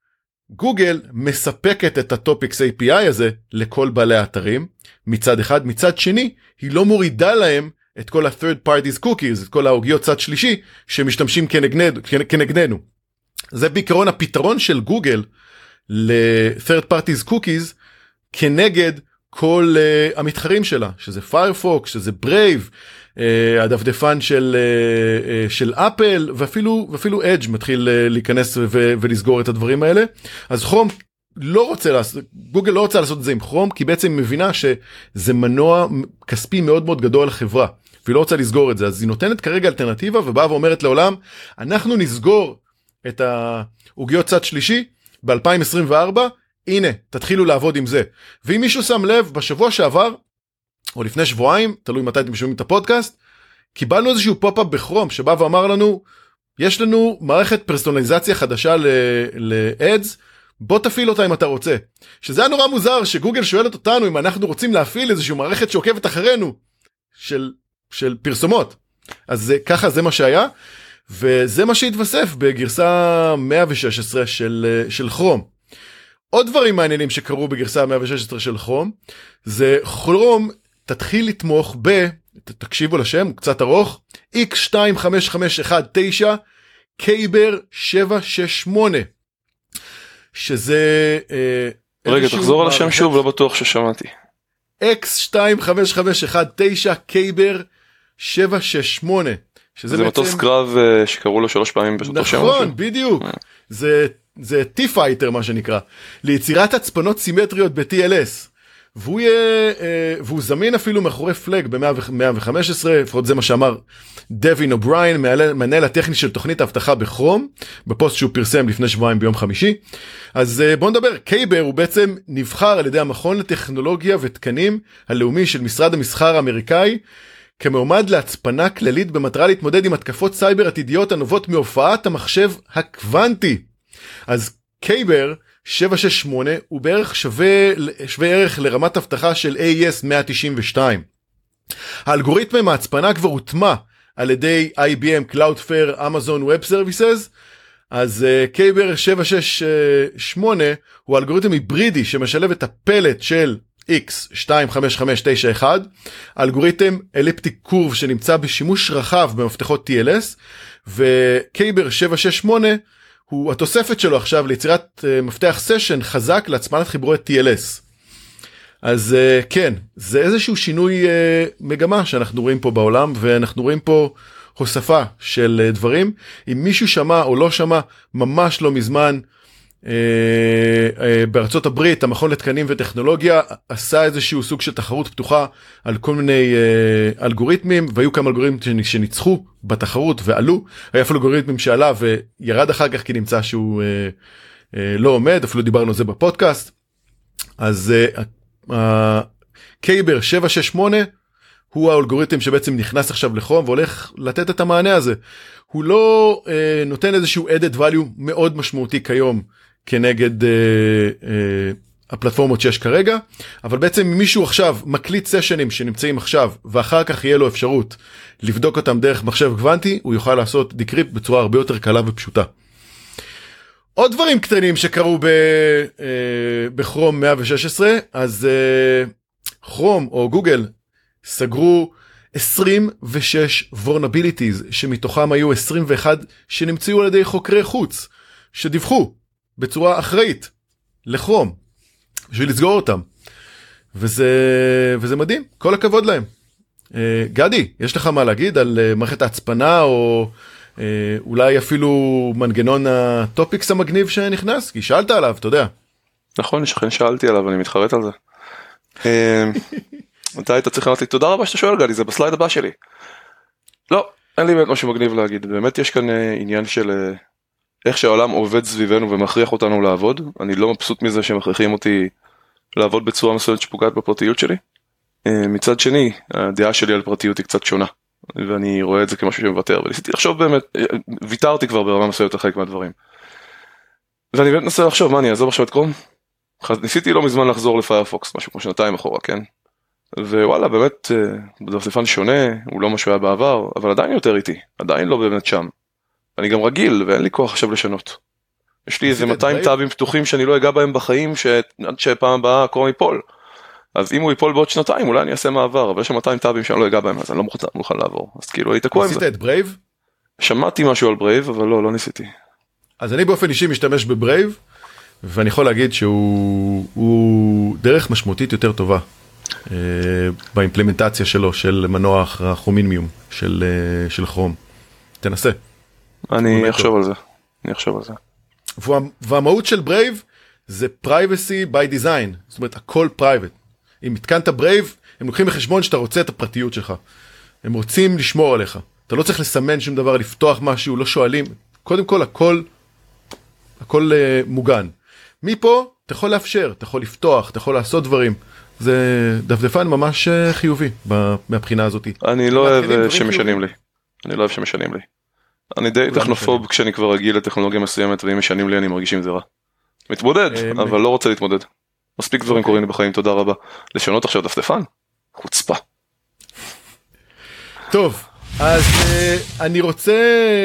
גוגל מספקת את הטופיקס API הזה לכל בעלי האתרים, מצד אחד, מצד שני, היא לא מורידה להם את כל ה-third parties cookies, את כל ההוגיות צד שלישי, שמשתמשים כנגדנו. זה בעיקרון הפתרון של גוגל ל-third parties cookies, כנגד כל המתחרים שלה, שזה Firefox, שזה Brave, הדפדפן של אפל, ואפילו Edge מתחיל להיכנס ולסגור את הדברים האלה. אז כרום גוגל לא רוצה לעשות את זה עם כרום, כי בעצם היא מבינה שזה מנוע כספי מאוד מאוד גדול לחברה, והיא לא רוצה לסגור את זה. אז היא נותנת כרגע אלטרנטיבה, ובאה ואומרת לעולם, אנחנו נסגור את ההוגיות צד שלישי ב-2024, הנה, תתחילו לעבוד עם זה. ואם מישהו שם לב, בשבוע שעבר, או לפני שבועיים, תלוי מתי אתם שומעים את הפודקאסט, קיבלנו איזשהו פופ-אפ בכרום, שבא ואמר לנו, יש לנו מערכת פרסונליזציה חדשה ל-Ads, בוא תפעיל אותה אם אתה רוצה. שזה היה נורא מוזר, שגוגל שואלת אותנו, אם אנחנו רוצים להפעיל איזושהי מערכת שעוקבת אחרינו, של פרסומות. אז ככה זה מה שהיה, וזה מה שהתווסף בגרסה 116 של כרום. עוד דברים מעניינים שקרו בגרסה 116 של כרום, זה כרום תתחיל לתמוך תקשיבו לשם, הוא קצת ארוך, X25519 קייבר 768, שזה... רגע, תחזור על השם שוב, לא בטוח ששמעתי. X25519 קייבר 768. זה מטוס קרב שקראו לו 3 פעמים באותו שם. נכון, בדיוק. זה T-Fighter מה שנקרא, ליצירת הצפנות סימטריות ב-TLS, והוא זמין אפילו מאחורי פלג ב-115, לפחות זה מה שאמר דווין אובריין, מנהל הטכני של תוכנית האבטחה בכרום, בפוסט שהוא פרסם לפני שבועיים ביום חמישי. אז בואו נדבר, קייבר הוא בעצם נבחר על ידי המכון לטכנולוגיה ותקנים הלאומי של משרד המסחר האמריקאי, כמועמד להצפנה כללית במטרה להתמודד עם התקפות סייבר עתידיות הנובעות מהופעת המחשב הקוונטי. אז קייבר 768 הוא בערך שווה ערך לרמת אבטחה של AES 192. האלגוריתם ההצפנה כבר הוטמע על ידי IBM, Cloudflare, Amazon Web Services. אז קייבר 768 הוא אלגוריתם היברידי שמשלב את הפלט של X25591, אלגוריתם אלפטיק קורב שנמצא בשימוש רחב במפתחות TLS, וקייבר 768 הוא התוספת שלו עכשיו ליצירת מפתח סשן חזק להצפנת חיבורי TLS. אז כן, זה איזשהו שינוי מגמה שאנחנו רואים פה בעולם, ואנחנו רואים פה הוספה של דברים. אם מישהו שמע או לא שמע, ממש לא מזמן, בארצות הברית, המכון לתקנים וטכנולוגיה עשה איזשהו סוג של תחרות פתוחה על כל מיני אלגוריתמים, והיו כמה אלגוריתמים שניצחו בתחרות ועלו. היה אפילו אלגוריתמים שעלה וירד אחר כך כי נמצא שהוא לא עומד, אפילו דיברנו על זה בפודקאסט. אז קייבר 768 הוא האלגוריתם שבעצם נכנס עכשיו לכרום והולך לתת את המענה הזה. הוא לא נותן איזשהו added value מאוד משמעותי כיום כנגד הפלטפורמות שיש כרגע, אבל בעצם אם מישהו עכשיו מקליט סשנים שנמצאים עכשיו, ואחר כך יהיה לו אפשרות לבדוק אותם דרך מחשב קוונטי, הוא יוכל לעשות דיקריפט בצורה הרבה יותר קלה ופשוטה. עוד דברים קטנים שקרו בכרום 116, אז כרום או גוגל סגרו 26 vulnerabilities, שמתוכם היו 21 שנמצאו על ידי חוקרי חוץ, שדיווחו בצורה אחראית לכרום, בשביל לסגור אותם. וזה מדהים, כל הכבוד להם. גדי, יש לך מה להגיד על מערכת ההצפנה, או אולי אפילו מנגנון הטופיקס המגניב שנכנס? כי שאלת עליו, אתה יודע. נכון, שכן שאלתי עליו, אני מתחרט על זה. אתה היית צריך לענות לי, תודה רבה שאתה שואל גדי, זה בסלייד הבא שלי. לא, אין לי באמת משהו מגניב להגיד, באמת יש כאן עניין של איך שהעולם עובד סביבנו ומכריח אותנו לעבוד. אני לא מבסוט מזה שמכריחים אותי לעבוד בצורה מסוימת שפוגעת בפרטיות שלי. מצד שני, הדעה שלי על פרטיות היא קצת שונה, ואני רואה את זה כמשהו שמוותר, וניסיתי לחשוב באמת, ויתרתי כבר ברמה מסוימת לחלק מהדברים. ואני באמת מנסה לחשוב, מה אני אעזוב עכשיו את קרום? ניסיתי לא מזמן לחזור לפיירפוקס, משהו כמו 2 אחורה, כן? ווואלה, באמת, דפדפן שונה, הוא לא משהו היה בעבר, אבל עדיין יותר איתי, עדיין לא באמת שם. אני גם רגיל, ואין לי כוח עכשיו לשנות. יש לי איזה 200 טאבים פתוחים שאני לא אגע בהם בחיים, עד שפעם הבאה הקרום ייפול. אז אם הוא ייפול בעוד שנתיים, אולי אני אעשה מעבר, אבל יש שם 200 טאבים שאני לא אגע בהם, אז אני לא מוכן לעבור. אז כאילו, אני תקוע עם זה. עשית את ברייב? שמעתי משהו על ברייב, אבל לא ניסיתי. אז אני באופן אישי משתמש בברייב, ואני יכול להגיד שהוא דרך משמעותית יותר טובה, באימפלמנטציה שלו, של מנוע הכרומיניום, של כרום. תנסה. אני אחשוב על זה. והמהות של ברייב זה privacy by design, זאת אומרת הכל private. אם התקנת ברייב, הם לוקחים בחשבון שאתה רוצה את הפרטיות שלך. הם רוצים לשמור עליך. אתה לא צריך לסמן שום דבר, לפתוח משהו, לא שואלים. קודם כל הכל מוגן. מפה אתה יכול לאפשר, אתה יכול לפתוח, אתה יכול לעשות דברים. זה דפדפן ממש חיובי מהבחינה הזאת. אני לא אוהב שמשנים לי. אני די טכנופוב כשאני כבר רגיל לטכנולוגיה מסוימת, ואם משנים לי אני מרגיש עם זה רע. מתמודד, אבל לא רוצה להתמודד. מספיק דברים קוראים לי בחיים, תודה רבה. לשנות עכשיו דפדפן? חוצפה. טוב, אז אני רוצה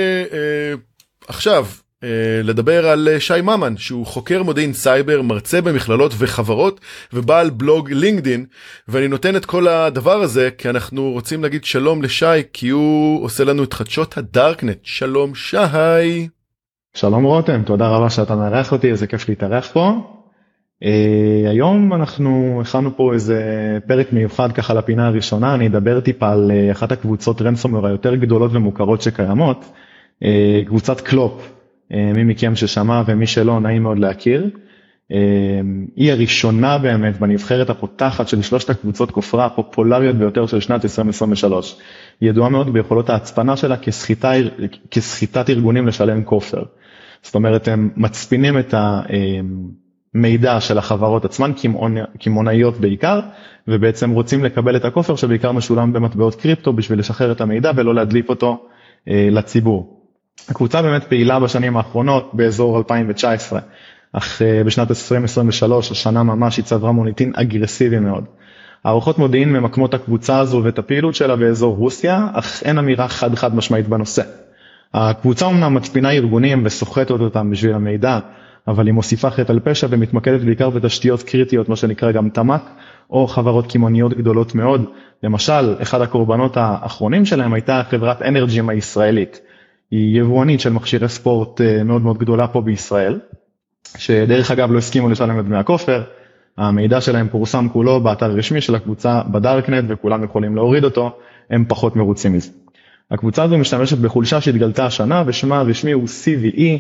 עכשיו לדבר על שי ממן, שהוא חוקר מודיעין סייבר, מרצה במכללות וחברות, ובעל בלוג לינקדין, ואני נותן את כל הדבר הזה, כי אנחנו רוצים להגיד שלום לשי, כי הוא עושה לנו את חדשות הדארקנט. שלום שי. שלום רותם, תודה רבה שאתה מארח אותי, איזה כיף להתארח פה. היום אנחנו הכנו פה איזה פרק מיוחד ככה לפינה הראשונה, אני אדבר טיפה על אחת הקבוצות רנסומוור היותר גדולות ומוכרות שקיימות, קבוצת קלופ. מי מכם ששמע ומי שלא, נעים מאוד להכיר. היא הראשונה באמת בנבחרת הפותחת של שלושת הקבוצות כופרה הפופולריות ביותר של שנת 2023. היא ידועה מאוד ביכולות ההצפנה שלה כסחיטת ארגונים לשלם כופר. זאת אומרת, הם מצפינים את המידע של החברות עצמן, כמונאיות בעיקר, ובעצם רוצים לקבל את הכופר שבעיקר משולם במטבעות קריפטו בשביל לשחרר את המידע ולא להדליף אותו לציבור. הקבוצה באמת פעילה בשנים האחרונות באזור 2019, אך בשנת 2023, השנה ממש היא צברה מוניטין אגרסיבי מאוד. הערכות מודיעין ממקמות הקבוצה הזו ואת הפעילות שלה באזור רוסיה, אך אין אמירה חד משמעית בנושא. הקבוצה אומנם מצפינה ארגונים וסוחטת אותם בשביל המידע, אבל היא מוסיפה חטא על פשע ומתמקדת בעיקר בתשתיות קריטיות, מה שנקרא גם תמ"ק, או חברות כימוניות גדולות מאוד. למשל, אחד הקורבנות האחרונים שלהם הייתה חברת אנרג'ים הישראלית. היא יבואנית של מכשירי ספורט מאוד מאוד גדולה פה בישראל, שדרך אגב לא הסכימו לשלם את דמי הכופר. המידע שלהם פורסם כולו באתר רשמי של הקבוצה בדארקנט, וכולם יכולים להוריד אותו, הם פחות מרוצים מזה. הקבוצה הזו משתמשת בחולשה שהתגלתה השנה, ושמה הרשמי הוא CVE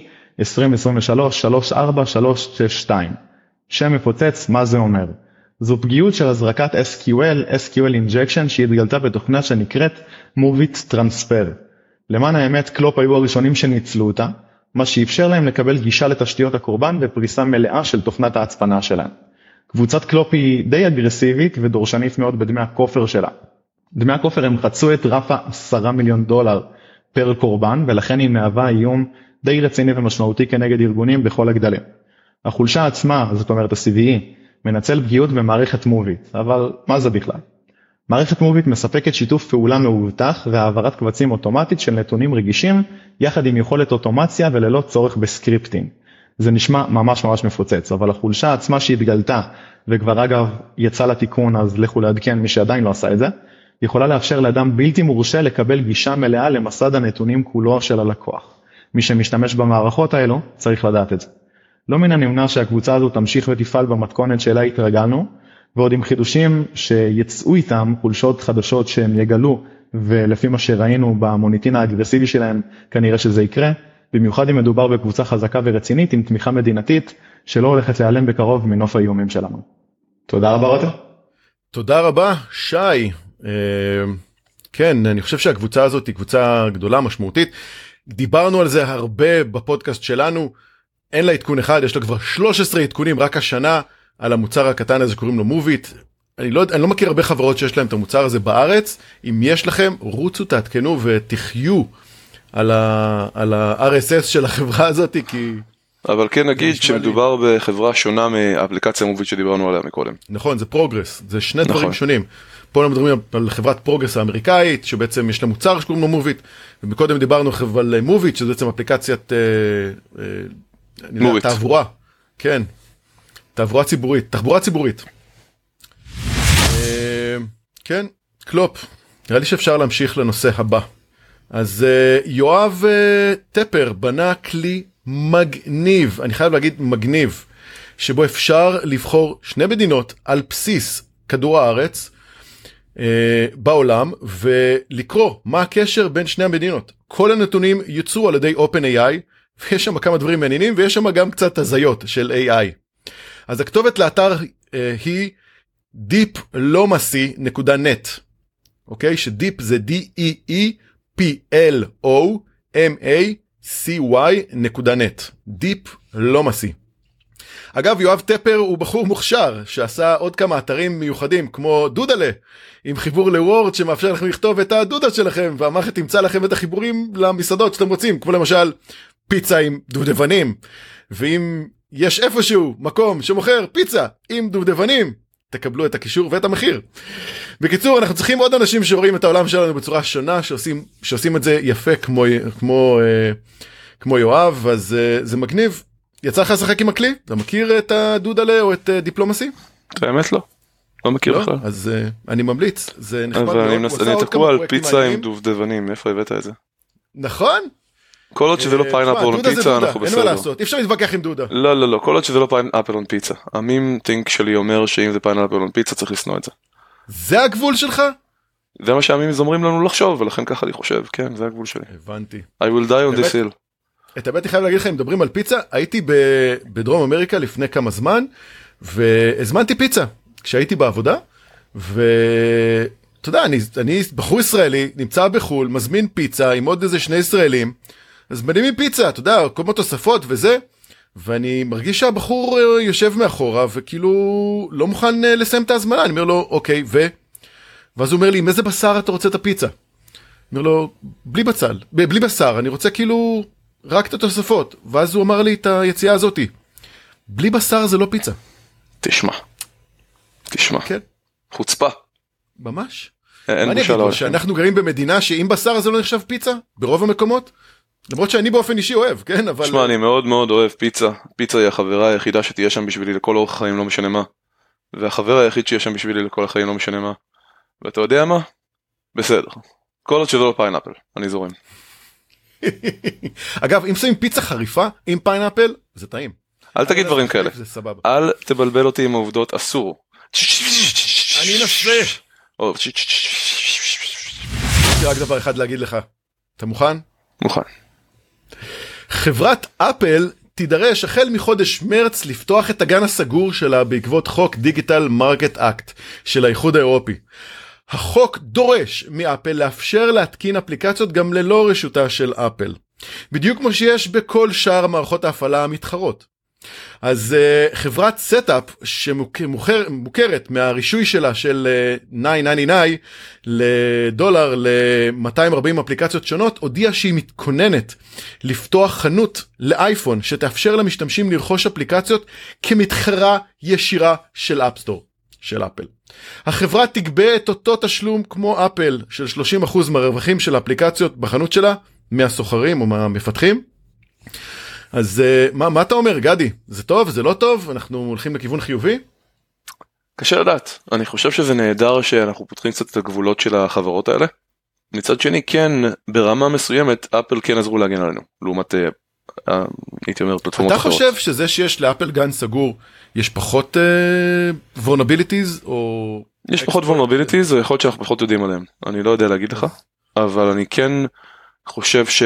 2023-34362. שם מפוצץ, מה זה אומר? זו פגיעות של הזרקת SQL injection שהתגלתה בתוכנה שנקראת Movit Transfer. למען האמת, קלופ היו הראשונים שניצלו אותה, מה שאפשר להם לקבל גישה לתשתיות הקורבן ופריסה מלאה של תוכנת ההצפנה שלהם. קבוצת קלופ היא די אגרסיבית ודורשנית מאוד בדמי הכופר שלה. דמי הכופר הם חצו את רף $10 מיליון פר קורבן, ולכן היא מהווה איום די רציני ומשמעותי כנגד ארגונים בכל הגדלים. החולשה עצמה, זאת אומרת ה-CVE, מנצל פגיעות במערכת מוביט, אבל מה זה בכלל? מערכת מוביט מספקת שיתוף פעולה מאובטח והעברת קבצים אוטומטית של נתונים רגישים, יחד עם יכולת אוטומציה וללא צורך בסקריפטים. זה נשמע ממש מפוצץ, אבל החולשה עצמה שהתגלתה, וכבר אגב יצא לתיקון, אז לכו לעדכן מי שעדיין לא עשה את זה, יכולה לאפשר לאדם בלתי מורשה לקבל גישה מלאה למסד הנתונים כולו של הלקוח. מי שמשתמש במערכות האלו צריך לדעת את זה. לא מן הנמנע שהקבוצה הזו תמשיך ותפעל במתכונת שאלה התרגלנו, ועוד עם חידושים שיצאו איתם חולשות חדשות שהם יגלו, ולפי מה שראינו במוניטין האגרסיבי שלהם, כנראה שזה יקרה, במיוחד אם מדובר בקבוצה חזקה ורצינית עם תמיכה מדינתית, שלא הולכת להיעלם בקרוב מנוף האיומים שלנו. תודה רבה רותם. תודה רבה שי. כן, אני חושב שהקבוצה הזאת היא קבוצה גדולה, משמעותית. דיברנו על זה הרבה בפודקאסט שלנו, אין לה עדכון אחד, יש לה כבר 13 עדכונים רק השנה, על המוצר הקטן הזה שקוראים לו מוביט. אני לא מכיר הרבה חברות שיש להם את המוצר הזה בארץ. אם יש לכם, רוצו, תעדכנו ותחיו על ה-RSS של החברה הזאת, כי... אבל כן נגיד שמדובר בחברה שונה מאפליקציה מוביט שדיברנו עליה מקודם. נכון, זה פרוגרס, זה שני דברים שונים. פה אנחנו מדברים על חברת פרוגרס האמריקאית, שבעצם יש לה מוצר שקוראים לו מוביט, ומקודם דיברנו על מוביט, שזה בעצם אפליקציית מובית. תעבורה, כן, תחבורה ציבורית. כן, קלופ, נראה לי שאפשר להמשיך לנושא הבא. אז יואב טפר בנה כלי מגניב, אני חייב להגיד מגניב, שבו אפשר לבחור שני מדינות על בסיס כדור הארץ בעולם, ולקרוא מה הקשר בין שני המדינות. כל הנתונים יוצרו על ידי OpenAI, ויש שם כמה דברים מעניינים, ויש שם גם קצת הזיות של AI. אז הכתובת לאתר היא deeplomacy.net, אוקיי? שדיפ זה deeplomacy.net, deeplomacy. אגב, יואב טפר הוא בחור מוכשר, שעשה עוד כמה אתרים מיוחדים, כמו דודלה, עם חיבור לוורד שמאפשר לכם לכתוב את הדודה שלכם, והמערכת תמצא לכם את החיבורים למסעדות שאתם רוצים, כמו למשל פיצה עם דובדבנים, ואם יש איפשהו מקום שמוכר פיצה עם דובדבנים, תקבלו את הקישור ואת המחיר. בקיצור, אנחנו צריכים עוד אנשים שרואים את העולם שלנו בצורה שונה, שעושים את זה יפה כמו יואב, אז זה מגניב. יצא לך לשחק עם הכלי? אתה מכיר את הדודלה או את דיפלומסי? האמת לא. לא מכיר בכלל. אז אני ממליץ, זה נחמד. אבל אני תקוע על פיצה עם דובדבנים, איפה הבאת את זה? נכון? כל עוד שזה לא פיינאפל און פיצה אנחנו בסדר. אין מה לעשות, אי אפשר להתווכח עם דודה. לא, כל עוד שזה לא פיינאפל און פיצה. המים טינק שלי אומר שאם זה פיינאפל און פיצה צריך לשנוא את זה. זה הגבול שלך? זה מה שהמים אומרים לנו לחשוב, ולכן ככה אני חושב, כן, זה הגבול שלי. הבנתי. I will die on this hill. את האמת אני חייב להגיד לך, אם מדברים על פיצה, הייתי בדרום אמריקה לפני כמה זמן, והזמנתי פיצה כשהייתי בעבודה, ואתה יודע, אני בחור ישראלי, נמצא בחול, מזמין פיצה עם עוד איזה שני ישראלים, אז מזמינים פיצה, אתה יודע, כל מיני תוספות וזה, ואני מרגיש שהבחור יושב מאחורה, וכאילו לא מוכן לסיים את ההזמנה, אני אומר לו, אוקיי, ואז הוא אומר לי, עם איזה בשר אתה רוצה את הפיצה? אני אומר לו, בלי בשר, אני רוצה כאילו רק את התוספות, ואז הוא אמר לי את היציאה הזאת, בלי בשר זה לא פיצה. תשמע, כן. חוצפה. ממש. אין בושה לא. שאנחנו גרים במדינה שאם בשר זה לא נחשב פיצה, ברוב המקומות, למרות שאני באופן אישי אוהב, כן, אבל... תשמע, אני מאוד מאוד אוהב פיצה. פיצה היא החברה היחידה שתהיה שם בשבילי לכל אורך החיים, לא משנה מה. והחבר היחיד שיהיה שם בשבילי לכל החיים, לא משנה מה. ואתה יודע מה? בסדר. כל עוד שזה לא פיינאפל, אני זורם. אגב, אם שמים פיצה חריפה עם פיינאפל, זה טעים. אל תגיד דברים כאלה. אל תבלבל אותי עם העובדות, אסור. אני אנסה. יש לי רק דבר אחד להגיד לך. אתה מוכן? מוכן. חברת אפל תידרש החל מחודש מרץ לפתוח את הגן הסגור שלה בעקבות חוק דיגיטל מרקט אקט של האיחוד האירופי. החוק דורש מאפל לאפשר להתקין אפליקציות גם ללא רשותה של אפל. בדיוק כמו שיש בכל שאר מערכות ההפעלה המתחרות. אז חברת סטאפ שמוכרת מהרישוי שלה של $9.99 לדולר ל-240 אפליקציות שונות, הודיעה שהיא מתכוננת לפתוח חנות לאייפון שתאפשר למשתמשים לרכוש אפליקציות כמתחרה ישירה של אפסטור של אפל. החברה תגבה את אותו תשלום כמו אפל של 30% מהרווחים של האפליקציות בחנות שלה מהסוחרים או מהמפתחים. אז מה אתה אומר, גדי? זה טוב? זה לא טוב? אנחנו הולכים לכיוון חיובי? קשה לדעת. אני חושב שזה נהדר שאנחנו פותחים קצת את הגבולות של החברות האלה. מצד שני, כן, ברמה מסוימת, אפל כן עזרו להגן עלינו. לעומת, הייתי אומר, פלטפורמות אחרות. אתה חושב שזה שיש לאפל גן סגור, יש פחות vulnerabilities או... יש פחות vulnerabilities, ויכול להיות שאנחנו פחות יודעים עליהם. אני לא יודע להגיד לך, אבל אני כן חושב ש...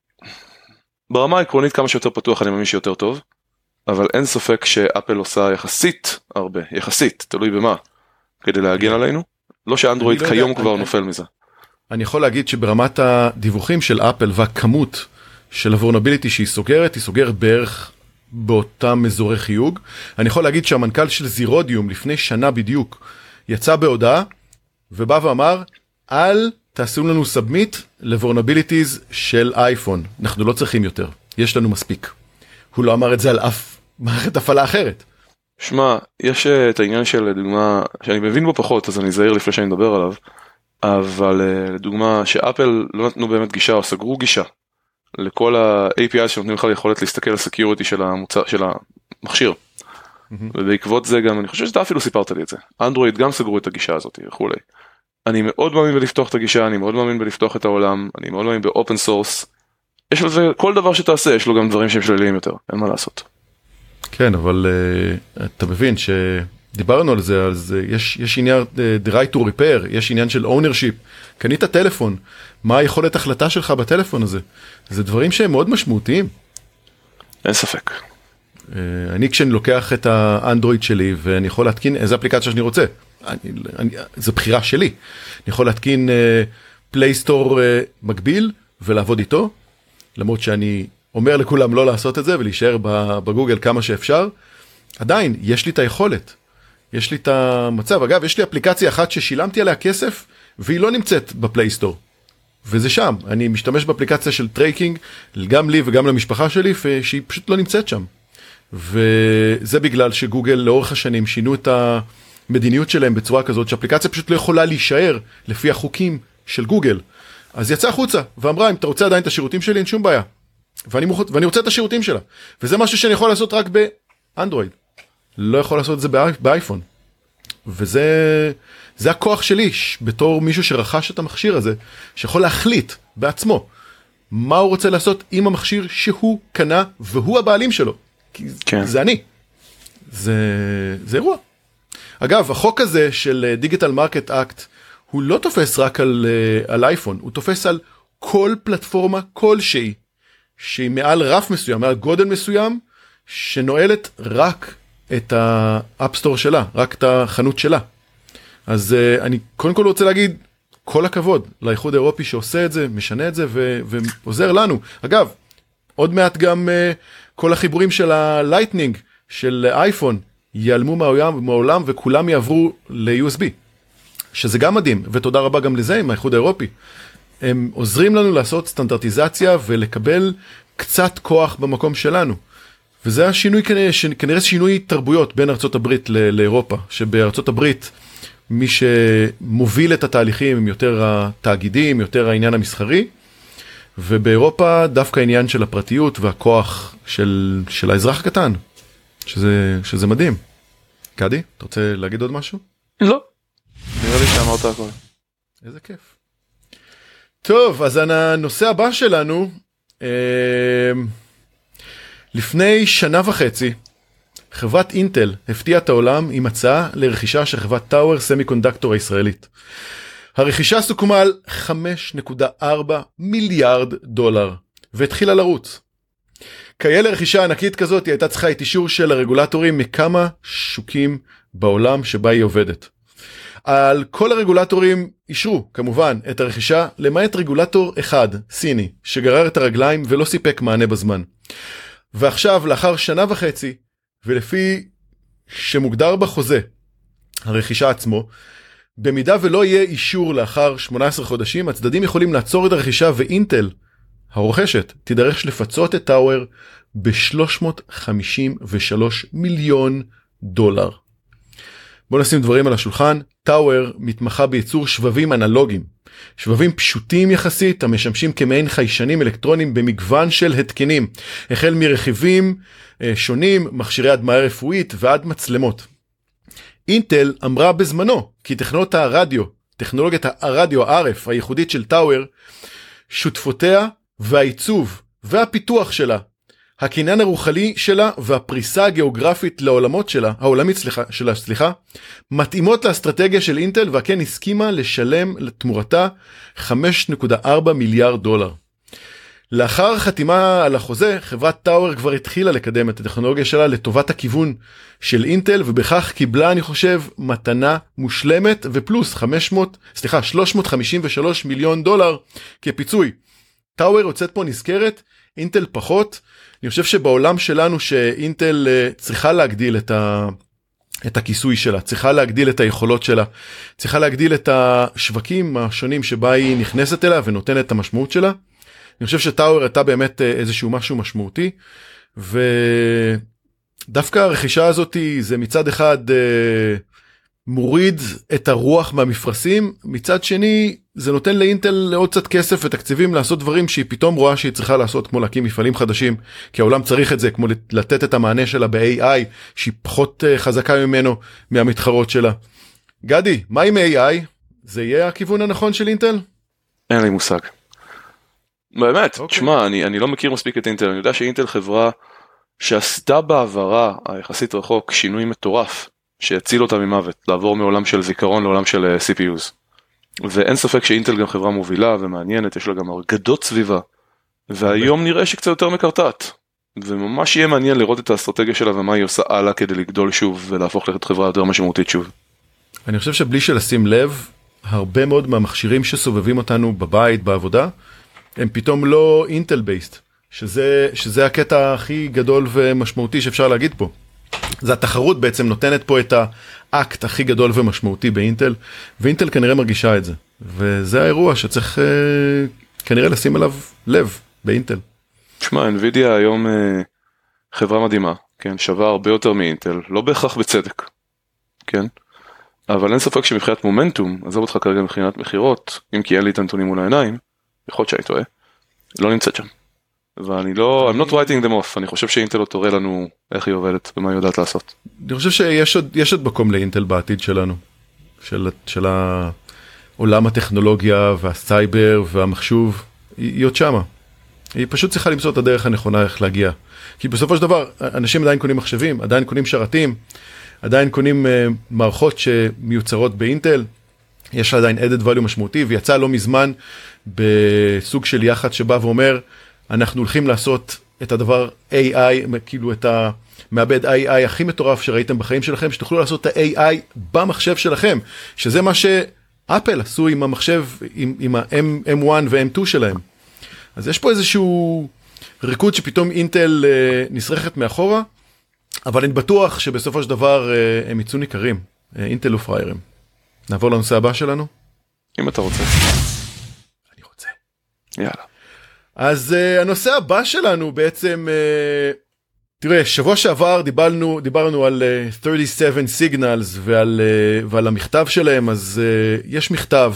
ברמה העקרונית כמה שיותר פתוח אני מאמין שיותר טוב, אבל אין ספק שאפל עושה יחסית הרבה, יחסית, תלוי במה, כדי להגן עלינו. לא שאנדרואיד כיום כבר נופל מזה. אני יכול להגיד שברמת הדיווחים של אפל והכמות של הוורנביליטי שהיא סוגרת, היא סוגרת בערך באותם אזורי חיוג. אני יכול להגיד שהמנכ"ל של זירודיום לפני שנה בדיוק יצא בהודעה ובא ואמר, אל תעשו לנו סאבמיט לוורנביליטיז של אייפון. אנחנו לא צריכים יותר. יש לנו מספיק. הוא לא אמר את זה על אף מערכת הפעלה אחרת. שמע, יש את העניין של דוגמה, שאני מבין בו פחות, אז אני זהיר לפני שאני מדבר עליו, אבל לדוגמה שאפל לא נתנו באמת גישה או סגרו גישה לכל ה-API שנותנים לך יכולת להסתכל על סקיוריטי של המכשיר. ובעקבות זה גם, אני חושב שאתה אפילו סיפרת לי את זה, אנדרואיד גם סגרו את הגישה הזאת וכולי. אני מאוד מאמין בלפתוח את הגישה, אני מאוד מאמין בלפתוח את העולם, אני מאוד מאמין באופן סורס. יש לזה, כל דבר שתעשה, יש לו גם דברים שהם שליליים יותר, אין מה לעשות. כן, אבל אתה מבין שדיברנו על זה, אז יש עניין the right to repair, יש עניין של ownership, קנית טלפון, מה היכולת החלטה שלך בטלפון הזה? זה דברים שהם מאוד משמעותיים. אין ספק. אני כשאני לוקח את האנדרואיד שלי ואני יכול להתקין איזה אפליקציה שאני רוצה, זו בחירה שלי. אני יכול להתקין פלייסטור מקביל ולעבוד איתו, למרות שאני אומר לכולם לא לעשות את זה ולהישאר בגוגל כמה שאפשר, עדיין יש לי את היכולת, יש לי את המצב. אגב, יש לי אפליקציה אחת ששילמתי עליה כסף והיא לא נמצאת בפלייסטור, וזה שם. אני משתמש באפליקציה של טרייקינג, גם לי וגם למשפחה שלי, שהיא פשוט לא נמצאת שם. וזה בגלל שגוגל לאורך השנים שינו את המדיניות שלהם בצורה כזאת, שאפליקציה פשוט לא יכולה להישאר לפי החוקים של גוגל. אז יצאה החוצה ואמרה, אם אתה רוצה עדיין את השירותים שלי, אין שום בעיה. ואני רוצה את השירותים שלה. וזה משהו שאני יכול לעשות רק באנדרואיד. לא יכול לעשות את זה באייפון. וזה הכוח שלי, בתור מישהו שרכש את המכשיר הזה, שיכול להחליט בעצמו מה הוא רוצה לעשות עם המכשיר שהוא קנה, והוא הבעלים שלו. כן. זה אני. זה אירוע. אגב, החוק הזה של דיגיטל מרקט אקט, הוא לא תופס רק על אייפון, הוא תופס על כל פלטפורמה כלשהי, שהיא מעל רף מסוים, מעל גודל מסוים, שנועלת רק את האפסטור שלה, רק את החנות שלה. אז אני קודם כל רוצה להגיד, כל הכבוד לאיחוד האירופי שעושה את זה, משנה את זה ועוזר לנו. אגב, עוד מעט גם כל החיבורים של הלייטנינג של אייפון ייעלמו מהעולם וכולם יעברו ל-USB, שזה גם מדהים, ותודה רבה גם לזה עם האיחוד האירופי. הם עוזרים לנו לעשות סטנדרטיזציה ולקבל קצת כוח במקום שלנו. וזה השינוי, כנראה שינוי תרבויות בין ארצות הברית לאירופה, שבארצות הברית מי שמוביל את התהליכים הם יותר התאגידים, יותר העניין המסחרי, ובאירופה דווקא העניין של הפרטיות והכוח של האזרח הקטן, שזה מדהים. קדי, אתה רוצה להגיד עוד משהו? לא. נראה לי שאמרת הכל. איזה כיף. טוב, אז הנושא הבא שלנו, לפני שנה וחצי, חברת אינטל הפתיעה את העולם עם הצעה לרכישה של חברת טאוור סמיקונדקטור הישראלית. הרכישה סוכמה על 5.4 מיליארד דולר, והתחילה לרוץ. כאלה רכישה ענקית כזאת, היא הייתה צריכה את אישור של הרגולטורים מכמה שוקים בעולם שבה היא עובדת. על כל הרגולטורים אישרו, כמובן, את הרכישה, למעט רגולטור אחד, סיני, שגרר את הרגליים ולא סיפק מענה בזמן. ועכשיו, לאחר שנה וחצי, ולפי שמוגדר בחוזה, הרכישה עצמו, במידה ולא יהיה אישור לאחר 18 חודשים, הצדדים יכולים לעצור את הרכישה, ואינטל, הרוכשת, תידרש לפצות את טאוור ב-353 מיליון דולר. בואו נשים דברים על השולחן. טאוור מתמחה בייצור שבבים אנלוגיים, שבבים פשוטים יחסית המשמשים כמעין חיישנים אלקטרונים במגוון של התקנים, החל מרכיבים שונים, מכשירי הדמיה רפואית ועד מצלמות. אינטל אמרה בזמנו כי טכנולוגיית הרדיו RF הייחודית של טאוור, שותפותיה והעיצוב והפיתוח שלה, הקניין הרוחני שלה והפריסה הגיאוגרפית העולמית שלה, מתאימות לאסטרטגיה של אינטל, וכן הסכימה לשלם לתמורתה 5.4 מיליארד דולר. לאחר חתימה על החוזה, חברת טאוור כבר התחילה לקדם את הטכנולוגיה שלה לטובת הכיוון של אינטל, ובכך קיבלה, אני חושב, מתנה מושלמת ופלוס 353 מיליון דולר כפיצוי. טאוור יוצאת פה נזכרת, אינטל פחות. אני חושב שבעולם שלנו שאינטל צריכה להגדיל את הכיסוי שלה, צריכה להגדיל את היכולות שלה, צריכה להגדיל את השווקים השונים שבה היא נכנסת אליה ונותנת את המשמעות שלה. אני חושב שטאוור הייתה באמת איזשהו משהו משמעותי, ודווקא הרכישה הזאת זה מצד אחד מוריד את הרוח מהמפרשים, מצד שני זה נותן לאינטל עוד קצת כסף ותקציבים לעשות דברים שהיא פתאום רואה שהיא צריכה לעשות, כמו להקים מפעלים חדשים, כי העולם צריך את זה, כמו לתת את המענה שלה ב-AI, שהיא פחות חזקה ממנו מהמתחרות שלה. גדי, מה עם AI? זה יהיה הכיוון הנכון של אינטל? אין לי מושג. באמת, תשמע, אני לא מכיר מספיק את אינטל, אני יודע שאינטל חברה שעשתה בעברה היחסית רחוק שינוי מטורף, שיציל אותה ממוות, לעבור מעולם של זיכרון לעולם של CPUs. ואין ספק שאינטל גם חברה מובילה ומעניינת, יש לה גם אגדות סביבה, והיום נראה שקצת יותר מקרטעת, וממש יהיה מעניין לראות את האסטרטגיה שלה ומה היא עושה הלאה כדי לגדול שוב ולהפוך לחברה יותר משמעותית שוב. אני חושב שבלי שלשים לב, הרבה מאוד מהמכשירים שסובבים אותנו בבית, בעבודה, הם פתאום לא אינטל בייסט, שזה הקטע הכי גדול ומשמעותי שאפשר להגיד פה. זה התחרות בעצם נותנת פה את האקט הכי גדול ומשמעותי באינטל, ואינטל כנראה מרגישה את זה, וזה האירוע שצריך כנראה לשים עליו לב באינטל. תשמע, NVIDIA היום חברה מדהימה, כן, שווה הרבה יותר מאינטל, לא בהכרח בצדק, כן, אבל אין ספק שמבחינת מומנטום, עזוב אותך כרגע מבחינת מחירות, אם כי אין לי את הנתונים מול העיניים, יכול להיות שאני טועה, לא נמצאת שם. ואני לא, I'm not writing them off, אני חושב שאינטל לא תורא לנו איך היא עובדת ומה היא יודעת לעשות. אני חושב שיש עוד מקום לאינטל בעתיד שלנו, של העולם הטכנולוגיה והסייבר והמחשוב, היא עוד שמה. היא פשוט צריכה למצוא את הדרך הנכונה איך להגיע. כי בסופו של דבר, אנשים עדיין קונים מחשבים, עדיין קונים שרתים, עדיין קונים מערכות שמיוצרות באינטל, יש עדיין added value משמעותי, ויצא לא מזמן בסוג של יחד שבא ואומר, אנחנו הולכים לעשות את הדבר AI, כאילו את המעבד AI הכי מטורף שראיתם בחיים שלכם, שתוכלו לעשות את ה-AI במחשב שלכם, שזה מה שאפל עשו עם המחשב, עם ה-M1 ו-M2 שלהם. אז יש פה איזשהו ריקוד שפתאום אינטל נשרכת מאחורה, אבל אני בטוח שבסופו של דבר הם יצאו ניכרים, אינטל ופריירים. נעבור לנושא הבא שלנו? אם אתה רוצה. אני רוצה. יאללה. אז הנושא הבא שלנו בעצם, תראה, שבוע שעבר דיברנו על 37 Signals ועל המכתב שלהם, אז יש מכתב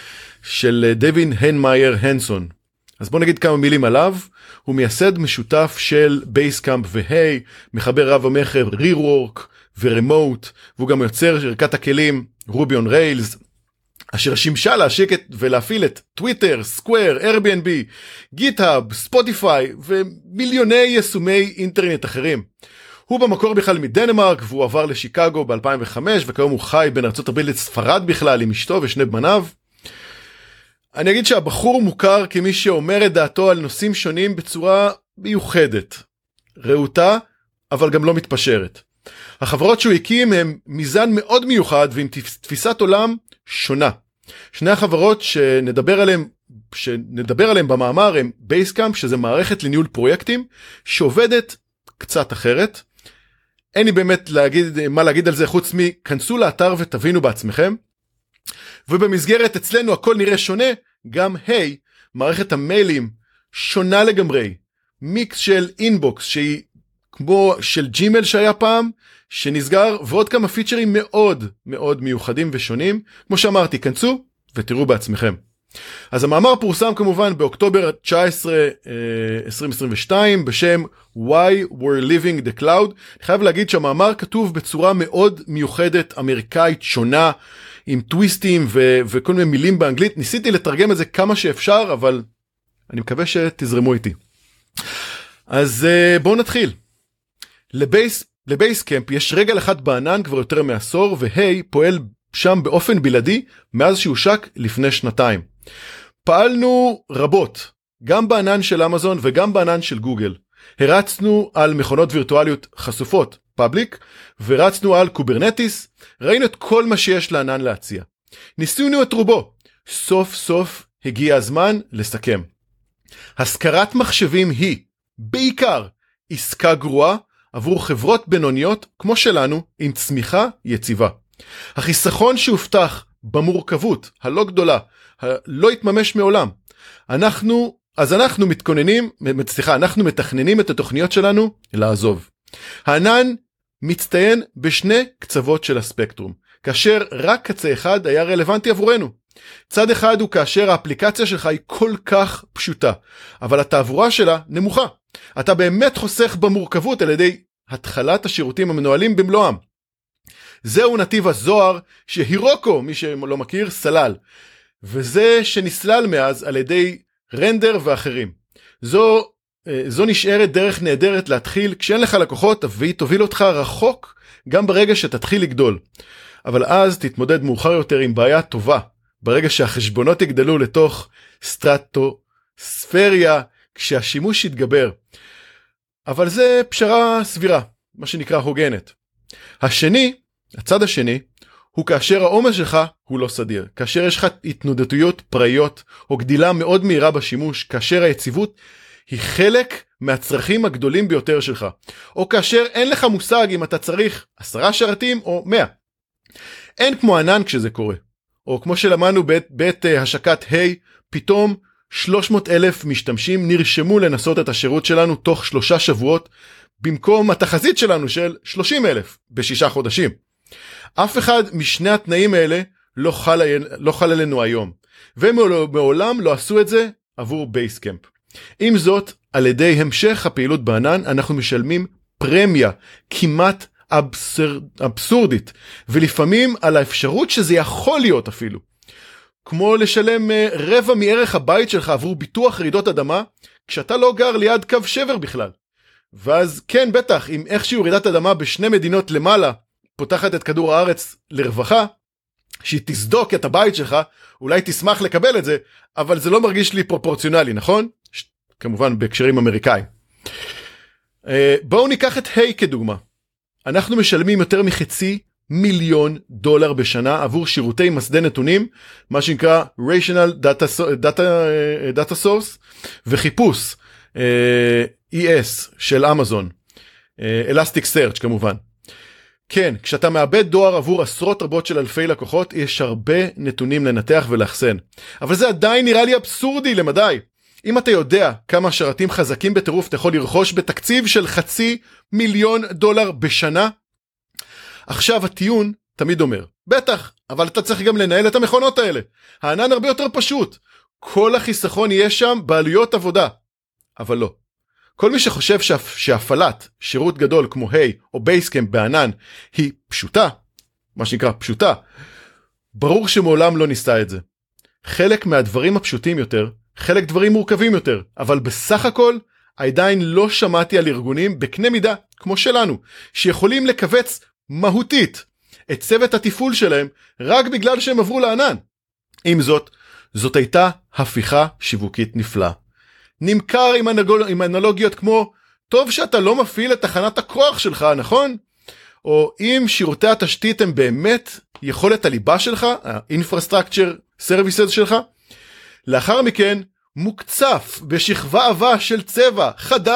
של דווין הנמייר הנסון. אז בוא נגיד כמה מילים עליו. הוא מייסד משותף של בייסקאמפ והי, מחבר רב המחר ReWork ורמוט, והוא גם יוצר ערכת הכלים רובי און ריילס, אשר שימשה להשיק ולהפעיל את טוויטר, סקוואר, Airbnb, גיטהאב, ספוטיפיי ומיליוני יישומי אינטרנט אחרים. הוא במקור בכלל מדנמרק, והוא עבר לשיקגו ב-2005, וכיום הוא חי בין ארצות הברית לספרד בכלל עם אשתו ושני בניו. אני אגיד שהבחור מוכר כמי שאומר את דעתו על נושאים שונים בצורה מיוחדת, רעותה, אבל גם לא מתפשרת. החברות שהוא הקים הם מזן מאוד מיוחד ועם תפיסת עולם שונה. שני החברות שנדבר עליהם במאמר הם בייסקאמפ, שזה מערכת לניהול פרויקטים שעובדת קצת אחרת. אין לי באמת מה להגיד על זה חוץ מכנסו לאתר ותבינו בעצמכם. ובמסגרת אצלנו הכל נראה שונה, גם היי, מערכת המיילים שונה לגמרי. מיקס של אינבוקס שהיא כמו של ג'ימל שהיה פעם, שנסגר, ועוד כמה פיצ'רים מאוד מאוד מיוחדים ושונים. כמו שאמרתי, כנסו ותראו בעצמכם. אז המאמר פורסם כמובן באוקטובר 19, 2022, בשם Why We're Living the Cloud. אני חייב להגיד שהמאמר כתוב בצורה מאוד מיוחדת, אמריקאית, שונה, עם טוויסטים וכל מיני מילים באנגלית. ניסיתי לתרגם את זה כמה שאפשר, אבל אני מקווה שתזרמו איתי. אז בואו נתחיל. לבייסקאמפ יש רגל אחת בענן כבר יותר מעשור, והי פועל שם באופן בלעדי מאז שהושק לפני שנתיים. פעלנו רבות, גם בענן של אמזון וגם בענן של גוגל. הרצנו על מכונות וירטואליות חשופות, פאבליק, ורצנו על קוברנטיס, ראינו את כל מה שיש לענן להציע. ניסינו את רובו, סוף סוף הגיע הזמן לסכם. השכרת מחשבים היא, בעיקר, עסקה גרועה, עבור חברות בינוניות כמו שלנו עם צמיחה יציבה. החיסכון שהובטח במורכבות הלא גדולה, לא יתממש מעולם. אנחנו מתכננים את התוכניות שלנו לעזוב. הענן מצטיין בשני קצוות של הספקטרום. כאשר רק קצה אחד היה רלוונטי עבורנו. צד אחד הוא כאשר האפליקציה שלך היא כל כך פשוטה, אבל התעבורה שלה נמוכה. אתה באמת חוסך במורכבות על ידי התחלת השירותים המנוהלים במלואם. זהו נתיב הזוהר שהירוקו, מי שלא מכיר, סלל. וזה שנסלל מאז על ידי רנדר ואחרים. זו נשארת דרך נהדרת להתחיל כשאין לך לקוחות, והיא תוביל אותך רחוק גם ברגע שתתחיל לגדול. אבל אז תתמודד מאוחר יותר עם בעיה טובה, ברגע שהחשבונות יגדלו לתוך סטרטוספריה, כשהשימוש יתגבר. אבל זה פשרה סבירה, מה שנקרא הוגנת. הצד השני, הוא כאשר העומס שלך הוא לא סדיר, כאשר יש לך התנודתויות פראיות, או גדילה מאוד מהירה בשימוש, כאשר היציבות היא חלק מהצרכים הגדולים ביותר שלך, או כאשר אין לך מושג אם אתה צריך 10 שרתים או 100. אין כמו ענן כשזה קורה, או כמו שלמדנו בעת השקת פתאום 300,000 משתמשים נרשמו לנסות את השירות שלנו תוך 3 שבועות, במקום התחזית שלנו של 30,000 ב6 חודשים. אף אחד משני התנאים האלה לא חל עלינו היום, ומעולם לא עשו את זה עבור בייסקאמפ. עם זאת, על ידי המשך הפעילות בענן, אנחנו משלמים פרמיה כמעט אבסורדית, ולפעמים על האפשרות שזה יכול להיות אפילו. כמו לשלם רבע מערך הבית שלך עבור ביטוח רעידות אדמה, כשאתה לא גר ליד קו שבר בכלל. ואז כן, בטח, אם איכשהו רעידת אדמה בשני מדינות למעלה, פותחת את כדור הארץ לרווחה, שהיא תסדוק את הבית שלך, אולי תשמח לקבל את זה, אבל זה לא מרגיש לי פרופורציונלי, נכון? כמובן בהקשרים אמריקאים. בואו ניקח את כדוגמה. אנחנו משלמים יותר $500,000 בשנה עבור שירותי מסדי נתונים, מה שנקרא Rational Data Source, וחיפוש ES של אמזון, Elasticsearch כמובן. כן, כשאתה מאבד דואר עבור עשרות רבות של אלפי לקוחות, יש הרבה נתונים לנתח ולאחסן. אבל זה עדיין נראה לי אבסורדי למדי. אם אתה יודע כמה שרתים חזקים בטירוף אתה יכול לרכוש בתקציב של $500,000 בשנה, עכשיו הטיעון תמיד אומר, בטח, אבל אתה צריך גם לנהל את המכונות האלה. הענן הרבה יותר פשוט. כל החיסכון יהיה שם בעלויות עבודה. אבל לא. כל מי שחושב שהפעלת שירות גדול כמו או בייסקאמפ בענן היא פשוטה, מה שנקרא פשוטה, ברור שמעולם לא ניסה את זה. חלק מהדברים הפשוטים יותר, חלק דברים מורכבים יותר, אבל בסך הכל עדיין לא שמעתי על ארגונים בקנה מידה כמו שלנו, שיכולים לקבץ מהותית את צוות התפעול שלהם רק בגלל שהם עברו לענן. עם זאת הייתה הפיכה שיווקית נפלאה. נמכר עם אנלוגיות כמו, טוב שאתה לא מפעיל את תחנת הכוח שלך, נכון? או אם שירותי התשתית הם באמת יכולת הליבה שלך, ה-infrastructure services שלך, לאחר מכן מוקצף בשכבה עבה של צבע,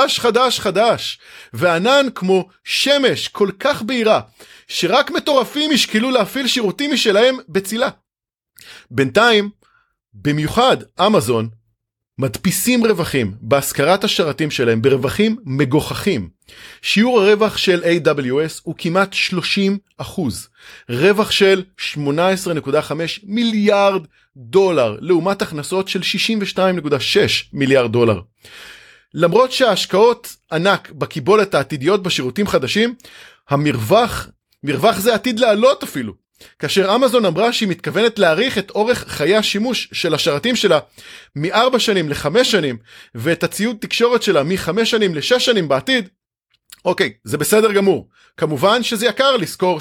חדש, וענן כמו שמש כל כך בהירה, שרק מטורפים ישקלו להפעיל שירותים משלהם בצילה. בינתיים, במיוחד אמזון, מדפיסים רווחים בהשכרת השרתים שלהם ברווחים מגוחכים. שיעור הרווח של AWS הוא כמעט 30%. רווח של $18.5 מיליארד, לעומת הכנסות של $62.6 מיליארד. למרות שההשקעות ענק בקיבולת העתידיות בשירותים חדשים, מרווח זה עתיד לעלות אפילו. כאשר אמזון אמרה שהיא מתכוונת להאריך את אורך חיי השימוש של השרתים שלה מ4 שנים ל5 שנים, ואת הציוד תקשורת שלה מ5 שנים ל6 שנים בעתיד, אוקיי, זה בסדר גמור. כמובן שזה יקר לזכור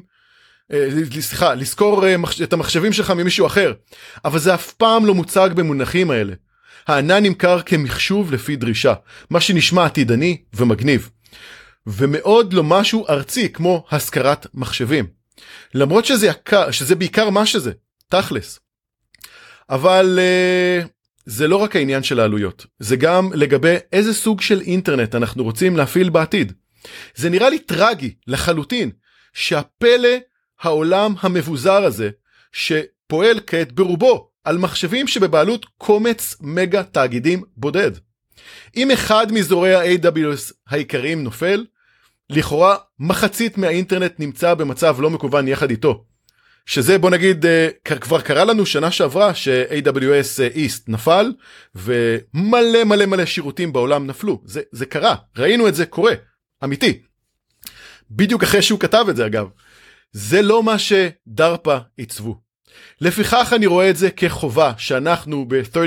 לזכור את המחשבים שלך ממישהו אחר, אבל זה אף פעם לא מוצג במונחים האלה. הענן נמכר כמחשוב לפי דרישה, מה שנשמע עתידני ומגניב, ומאוד לא משהו ארצי כמו השכרת מחשבים. למרות שזה בעיקר מה שזה, תכלס. אבל זה לא רק העניין של העלויות, זה גם לגבי איזה סוג של אינטרנט אנחנו רוצים להפעיל בעתיד. זה נראה לי טרגי לחלוטין, שהפלא העולם המבוזר הזה, שפועל כעת ברובו על מחשבים שבבעלות קומץ מגה תאגידים בודד. אם אחד מזורי ה-AWS העיקריים נופל, לכאורה מחצית מהאינטרנט נמצא במצב לא מקוון יחד איתו. שזה בוא נגיד כבר קרה לנו שנה שעברה ש-AWS East נפל ומלא מלא מלא שירותים בעולם נפלו. זה קרה, ראינו את זה קורה, אמיתי. בדיוק אחרי שהוא כתב את זה אגב. זה לא מה שדרפה עיצבו. לפיכך אני רואה את זה כחובה שאנחנו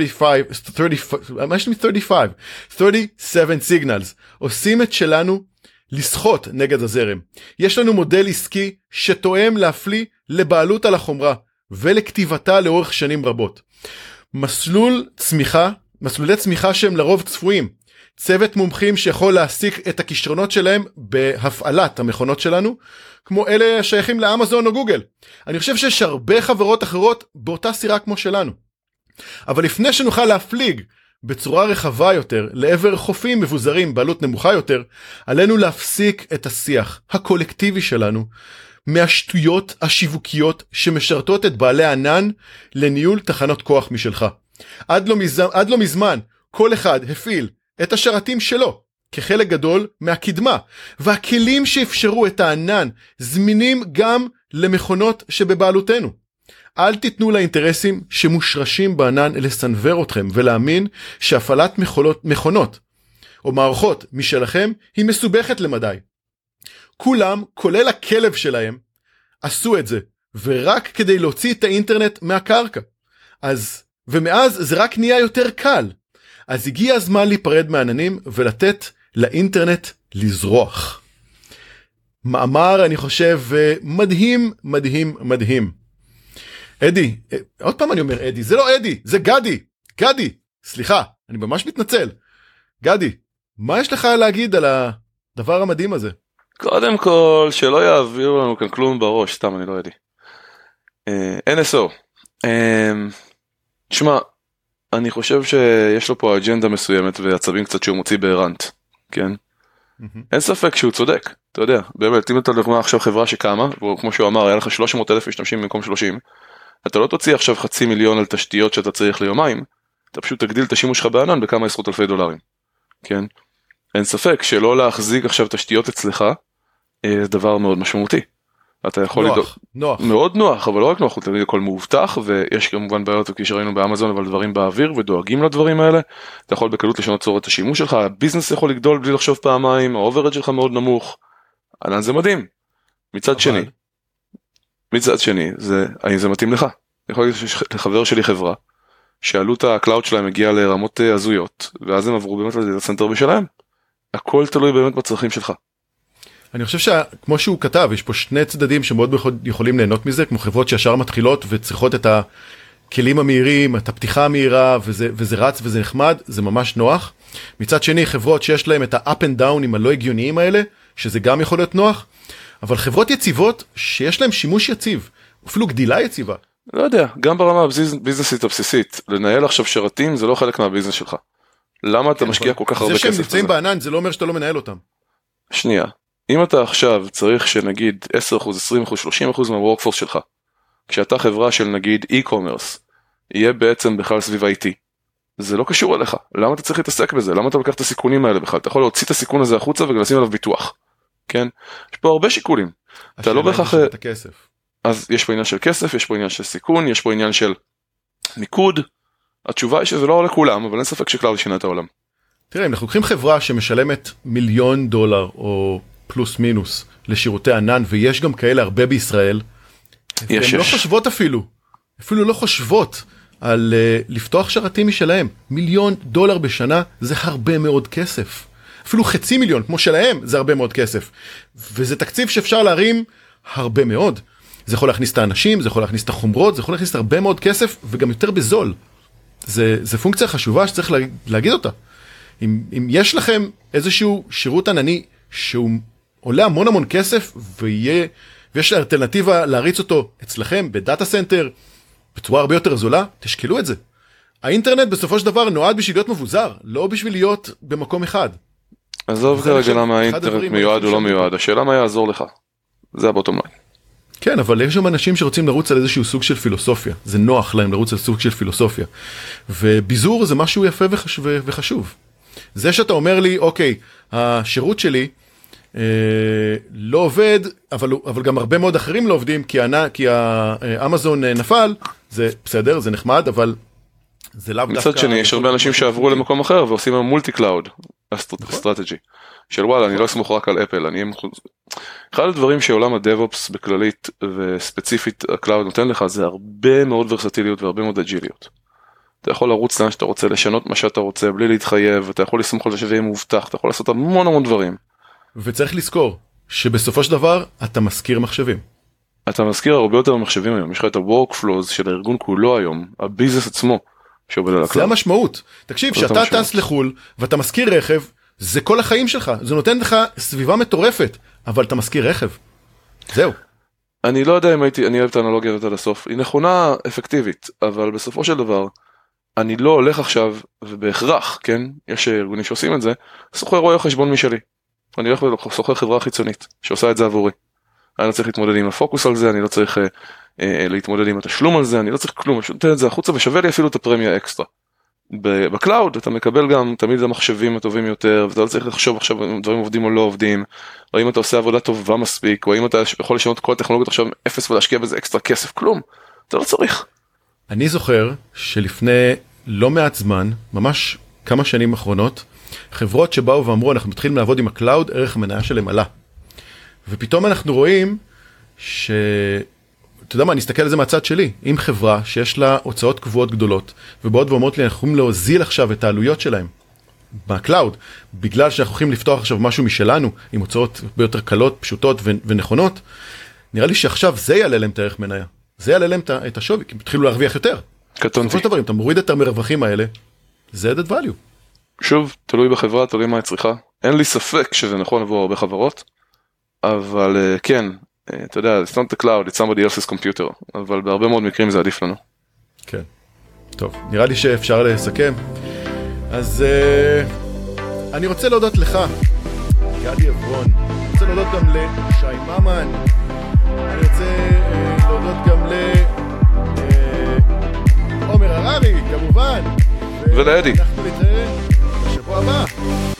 ב-37 signals עושים את שלנו לשחות נגד הזרם. יש לנו מודל עסקי שתואם להפליא לבעלות על החומרה ולכתיבתה לאורך שנים רבות. מסלולי צמיחה שהם לרוב צפויים. צוות מומחים שיכול להסיק את הכישרונות שלהם בהפעלת המכונות שלנו, כמו אלה השייכים לאמזון או גוגל. אני חושב שיש הרבה חברות אחרות באותה סירה כמו שלנו. אבל לפני שנוכל להפליג בצורה רחבה יותר לעבר חופים מבוזרים בעלות נמוכה יותר, עלינו להפסיק את השיח הקולקטיבי שלנו מהשטויות השיווקיות שמשרתות את בעלי הענן לניהול תחנות כוח משלך. עד לא מזמן כל אחד הפעיל את השרתים שלו כחלק גדול מהקדמה, והכלים שאפשרו את הענן זמינים גם למכונות שבבעלותנו. אל תיתנו לאינטרסים שמושרשים בענן לסנבר אתכם ולהאמין שהפעלת מכונות או מערכות משלכם היא מסובכת למדי. כולם, כולל הכלב שלהם, עשו את זה, ורק כדי להוציא את האינטרנט מהקרקע. ומאז זה רק נהיה יותר קל. אז הגיע הזמן להיפרד מהעננים ולתת לאינטרנט לזרוח. מאמר, אני חושב, מדהים, מדהים, מדהים. אדי, עוד פעם אני אומר אדי, זה לא אדי, זה גדי, סליחה, אני ממש מתנצל. גדי, מה יש לך להגיד על הדבר המדהים הזה? קודם כל, שלא יעבירו לנו כאן כלום בראש, סתם, אני לא יודע. NSO. תשמע, אני חושב שיש לו פה אג'נדה מסוימת ועצבים קצת שהוא מוציא בהרנט, כן? אין ספק שהוא צודק, אתה יודע, באמת, אם אתה לדוגמה עכשיו חברה שקמה, וכמו שהוא אמר, היה לך 300,000 משתמשים במקום 30, אתה לא תוציא עכשיו 500,000 על תשתיות שאתה צריך ליומיים, אתה פשוט תגדיל את השימוש שלך בענן בכמה עשרות אלפי דולרים, כן? אין ספק שלא להחזיק עכשיו תשתיות אצלך, זה דבר מאוד משמעותי. אתה יכול נוח. מאוד נוח, אבל לא רק נוח, הוא הכל מאובטח, ויש כמובן בעיות כפי שראינו באמזון, אבל דברים באוויר ודואגים לדברים האלה, אתה יכול בקלות לשנות צורת השימוש שלך, הביזנס יכול לגדול בלי לחשוב פעמיים, האוברד שלך מאוד נמוך, ענן זה מדהים. מצד שני, זה מתאים לך. אני יכול להגיד לחבר שלי חברה, שעלות הקלאוד שלהם הגיעה לרמות הזויות, ואז הם עברו באמת לדאטה סנטר בשלהם. הכל תלוי באמת בצרכים שלך. אני חושב שכמו שהוא כתב, יש פה שני צדדים שמאוד יכולים ליהנות מזה, כמו חברות שישר מתחילות וצריכות את הכלים המהירים, את הפתיחה המהירה, וזה רץ וזה נחמד, זה ממש נוח. מצד שני, חברות שיש להם את ה-up and down עם הלא הגיוניים האלה, שזה גם יכול להיות נוח, אבל חברות יציבות שיש להם שימוש יציב, אפילו גדילה יציבה. לא יודע, גם ברמה הביזנסית הבסיסית, לנהל עכשיו שרתים זה לא חלק מהביזנס שלך. למה אתה משקיע כל כך הרבה כסף? זה שהם נמצאים בענן, זה לא אומר שאתה לא מנהל אותם. שנייה. אם אתה עכשיו צריך שנגיד 10%, 20%, 30% מהוורקפורס שלך, כשאתה חברה של נגיד e-commerce, יהיה בעצם בכלל סביב IT, זה לא קשור אליך. למה אתה צריך להתעסק בזה? למה אתה לוקח את הסיכונים האלה בכלל? אתה יכול להוציא את הסיכון הזה החוצה ולשים עליו ביטוח. כן? יש פה הרבה שיקולים. אתה לא בהכרח... אז יש פה עניין של כסף, יש פה עניין של סיכון, יש פה עניין של מיקוד. התשובה היא שזה לא עולה כולם, אבל אין ספק שכלל שינה את העולם. תראה, אם אנחנו לוקחים חברה שמשלמת $1,000,000 או פלוס מינוס לשירותי ענן, ויש גם כאלה הרבה בישראל, הן לא חושבות אפילו לא חושבות על לפתוח שרתים משלהם. $1,000,000 בשנה זה הרבה מאוד כסף. אפילו $500,000 כמו שלהם זה הרבה מאוד כסף. וזה תקציב שאפשר להרים הרבה מאוד. זה יכול להכניס את האנשים, זה יכול להכניס את החומרות, זה יכול להכניס הרבה מאוד כסף וגם יותר בזול. זה פונקציה חשובה שצריך להגיד אותה. אם יש לכם איזשהו שירות ענני שהוא עולה המון המון כסף, ויש אלטרנטיבה להריץ אותו אצלכם בדאטה סנטר, בצורה הרבה יותר זולה, תשקלו את זה. האינטרנט בסופו של דבר נועד בשביל להיות מבוזר, לא בשביל להיות במקום אחד. עזוב כרגע למה האינטרנט מיועד או לא מיועד, השאלה מה יעזור לך. זה הבוטום ליין. כן, אבל יש שם אנשים שרוצים לרוץ על איזשהו סוג של פילוסופיה. זה נוח להם לרוץ על סוג של פילוסופיה. וביזור זה משהו יפה וחשוב. זה שאתה אומר לי, אוקיי, השירות שלי לא עובד, אבל גם הרבה מאוד אחרים לא עובדים, כי האמזון נפל, זה בסדר, זה נחמד, אבל זה לאו דווקא... מצד שני, יש הרבה אנשים שעברו למקום אחר, ועושים מולטי קלאוד, אסטרטג'י, של וואלה, אני לא אסמוך רק על אפל, אחד הדברים שעולם הדב-אופס בכללית, וספציפית הקלאוד נותן לך, זה הרבה מאוד ורסטיליות, והרבה מאוד אג'יליות. אתה יכול לרוץ לאן שאתה רוצה, לשנות מה שאתה רוצה, בלי להתחייב, אתה יכול לסמוך על זה שזה יהיה מובטח, אתה יכול לעשות המון המון דברים. וצריך לזכור, שבסופו של דבר, אתה מזכיר מחשבים. אתה מזכיר הרבה יותר מחשבים היום, יש לך את ה-workflows של הארגון כולו היום, הביזנס עצמו, שעובד על הקלאוד. זה המשמעות. תקשיב, שאתה טס לחול, ואתה מזכיר רכב, זה כל החיים שלך, זה נותן לך סביבה מטורפת, אבל אתה מזכיר רכב. זהו. אני לא יודע אם אני אוהב את האנלוגיה הזאת עד הסוף, היא נכונה אפקטיבית, אבל בסופו של דבר, אני לא הולך עכשיו, ובהכרח, כן, יש ארגונים שעושים את זה, סוחר רואה חשבון משלי. אני הולך וסוחר חברה חיצונית, שעושה את זה עבורי. אני לא צריך להתמודד עם הפוקוס על זה, אני לא צריך להתמודד עם התשלום על זה, אני לא צריך כלום, אני נותן את זה החוצה ושווה לי אפילו את הפרמיה אקסטרה. בקלאוד אתה מקבל גם תמיד את המחשבים הטובים יותר, ואתה לא צריך לחשוב עכשיו אם דברים עובדים או לא עובדים, או אם אתה עושה עבודה טובה מספיק, או אם אתה יכול לשנות כל הטכנולוגיות עכשיו אפס ולהשקיע בזה אקסטרה כסף, כלום. אתה לא צריך. אני זוכר שלפני לא מעט זמן, ממש כמה שנים אחרונות, חברות שבאו ואמרו, אנחנו מתחילים לעבוד עם הקלאוד, ערך המניה שלהם עלה. ופתאום אנחנו רואים אתה יודע מה, אני אסתכל על זה מהצד שלי, עם חברה שיש לה הוצאות קבועות גדולות, ובאות ואומרות לי, אנחנו יכולים להוזיל עכשיו את העלויות שלהם, בקלאוד, בגלל שאנחנו יכולים לפתוח עכשיו משהו משלנו, עם הוצאות ביותר קלות, פשוטות ונכונות, נראה לי שעכשיו זה יעלה להם את הערך מניה, זה יעלה להם את השווי, כי הם התחילו להרוויח יותר. קטונתי. בסופו של דבר, אם אתה מוריד את המרווחים האלה, זה added value. שוב, תלוי בחברה, תלוי מה היא צריכה. אין לי ספק שזה נכון עבור הרבה חברות, אבל כן, אתה יודע, it's not the cloud, it's somebody else's computer, אבל בהרבה מאוד מקרים זה עדיף לנו. כן. טוב, נראה לי שאפשר לסכם. אז אני רוצה להודות לך, גדי אברון. אני רוצה להודות גם לשי ממן. אני רוצה להודות גם לעומר הררי, כמובן. ולאדי. ואנחנו נתראה בשבוע הבא.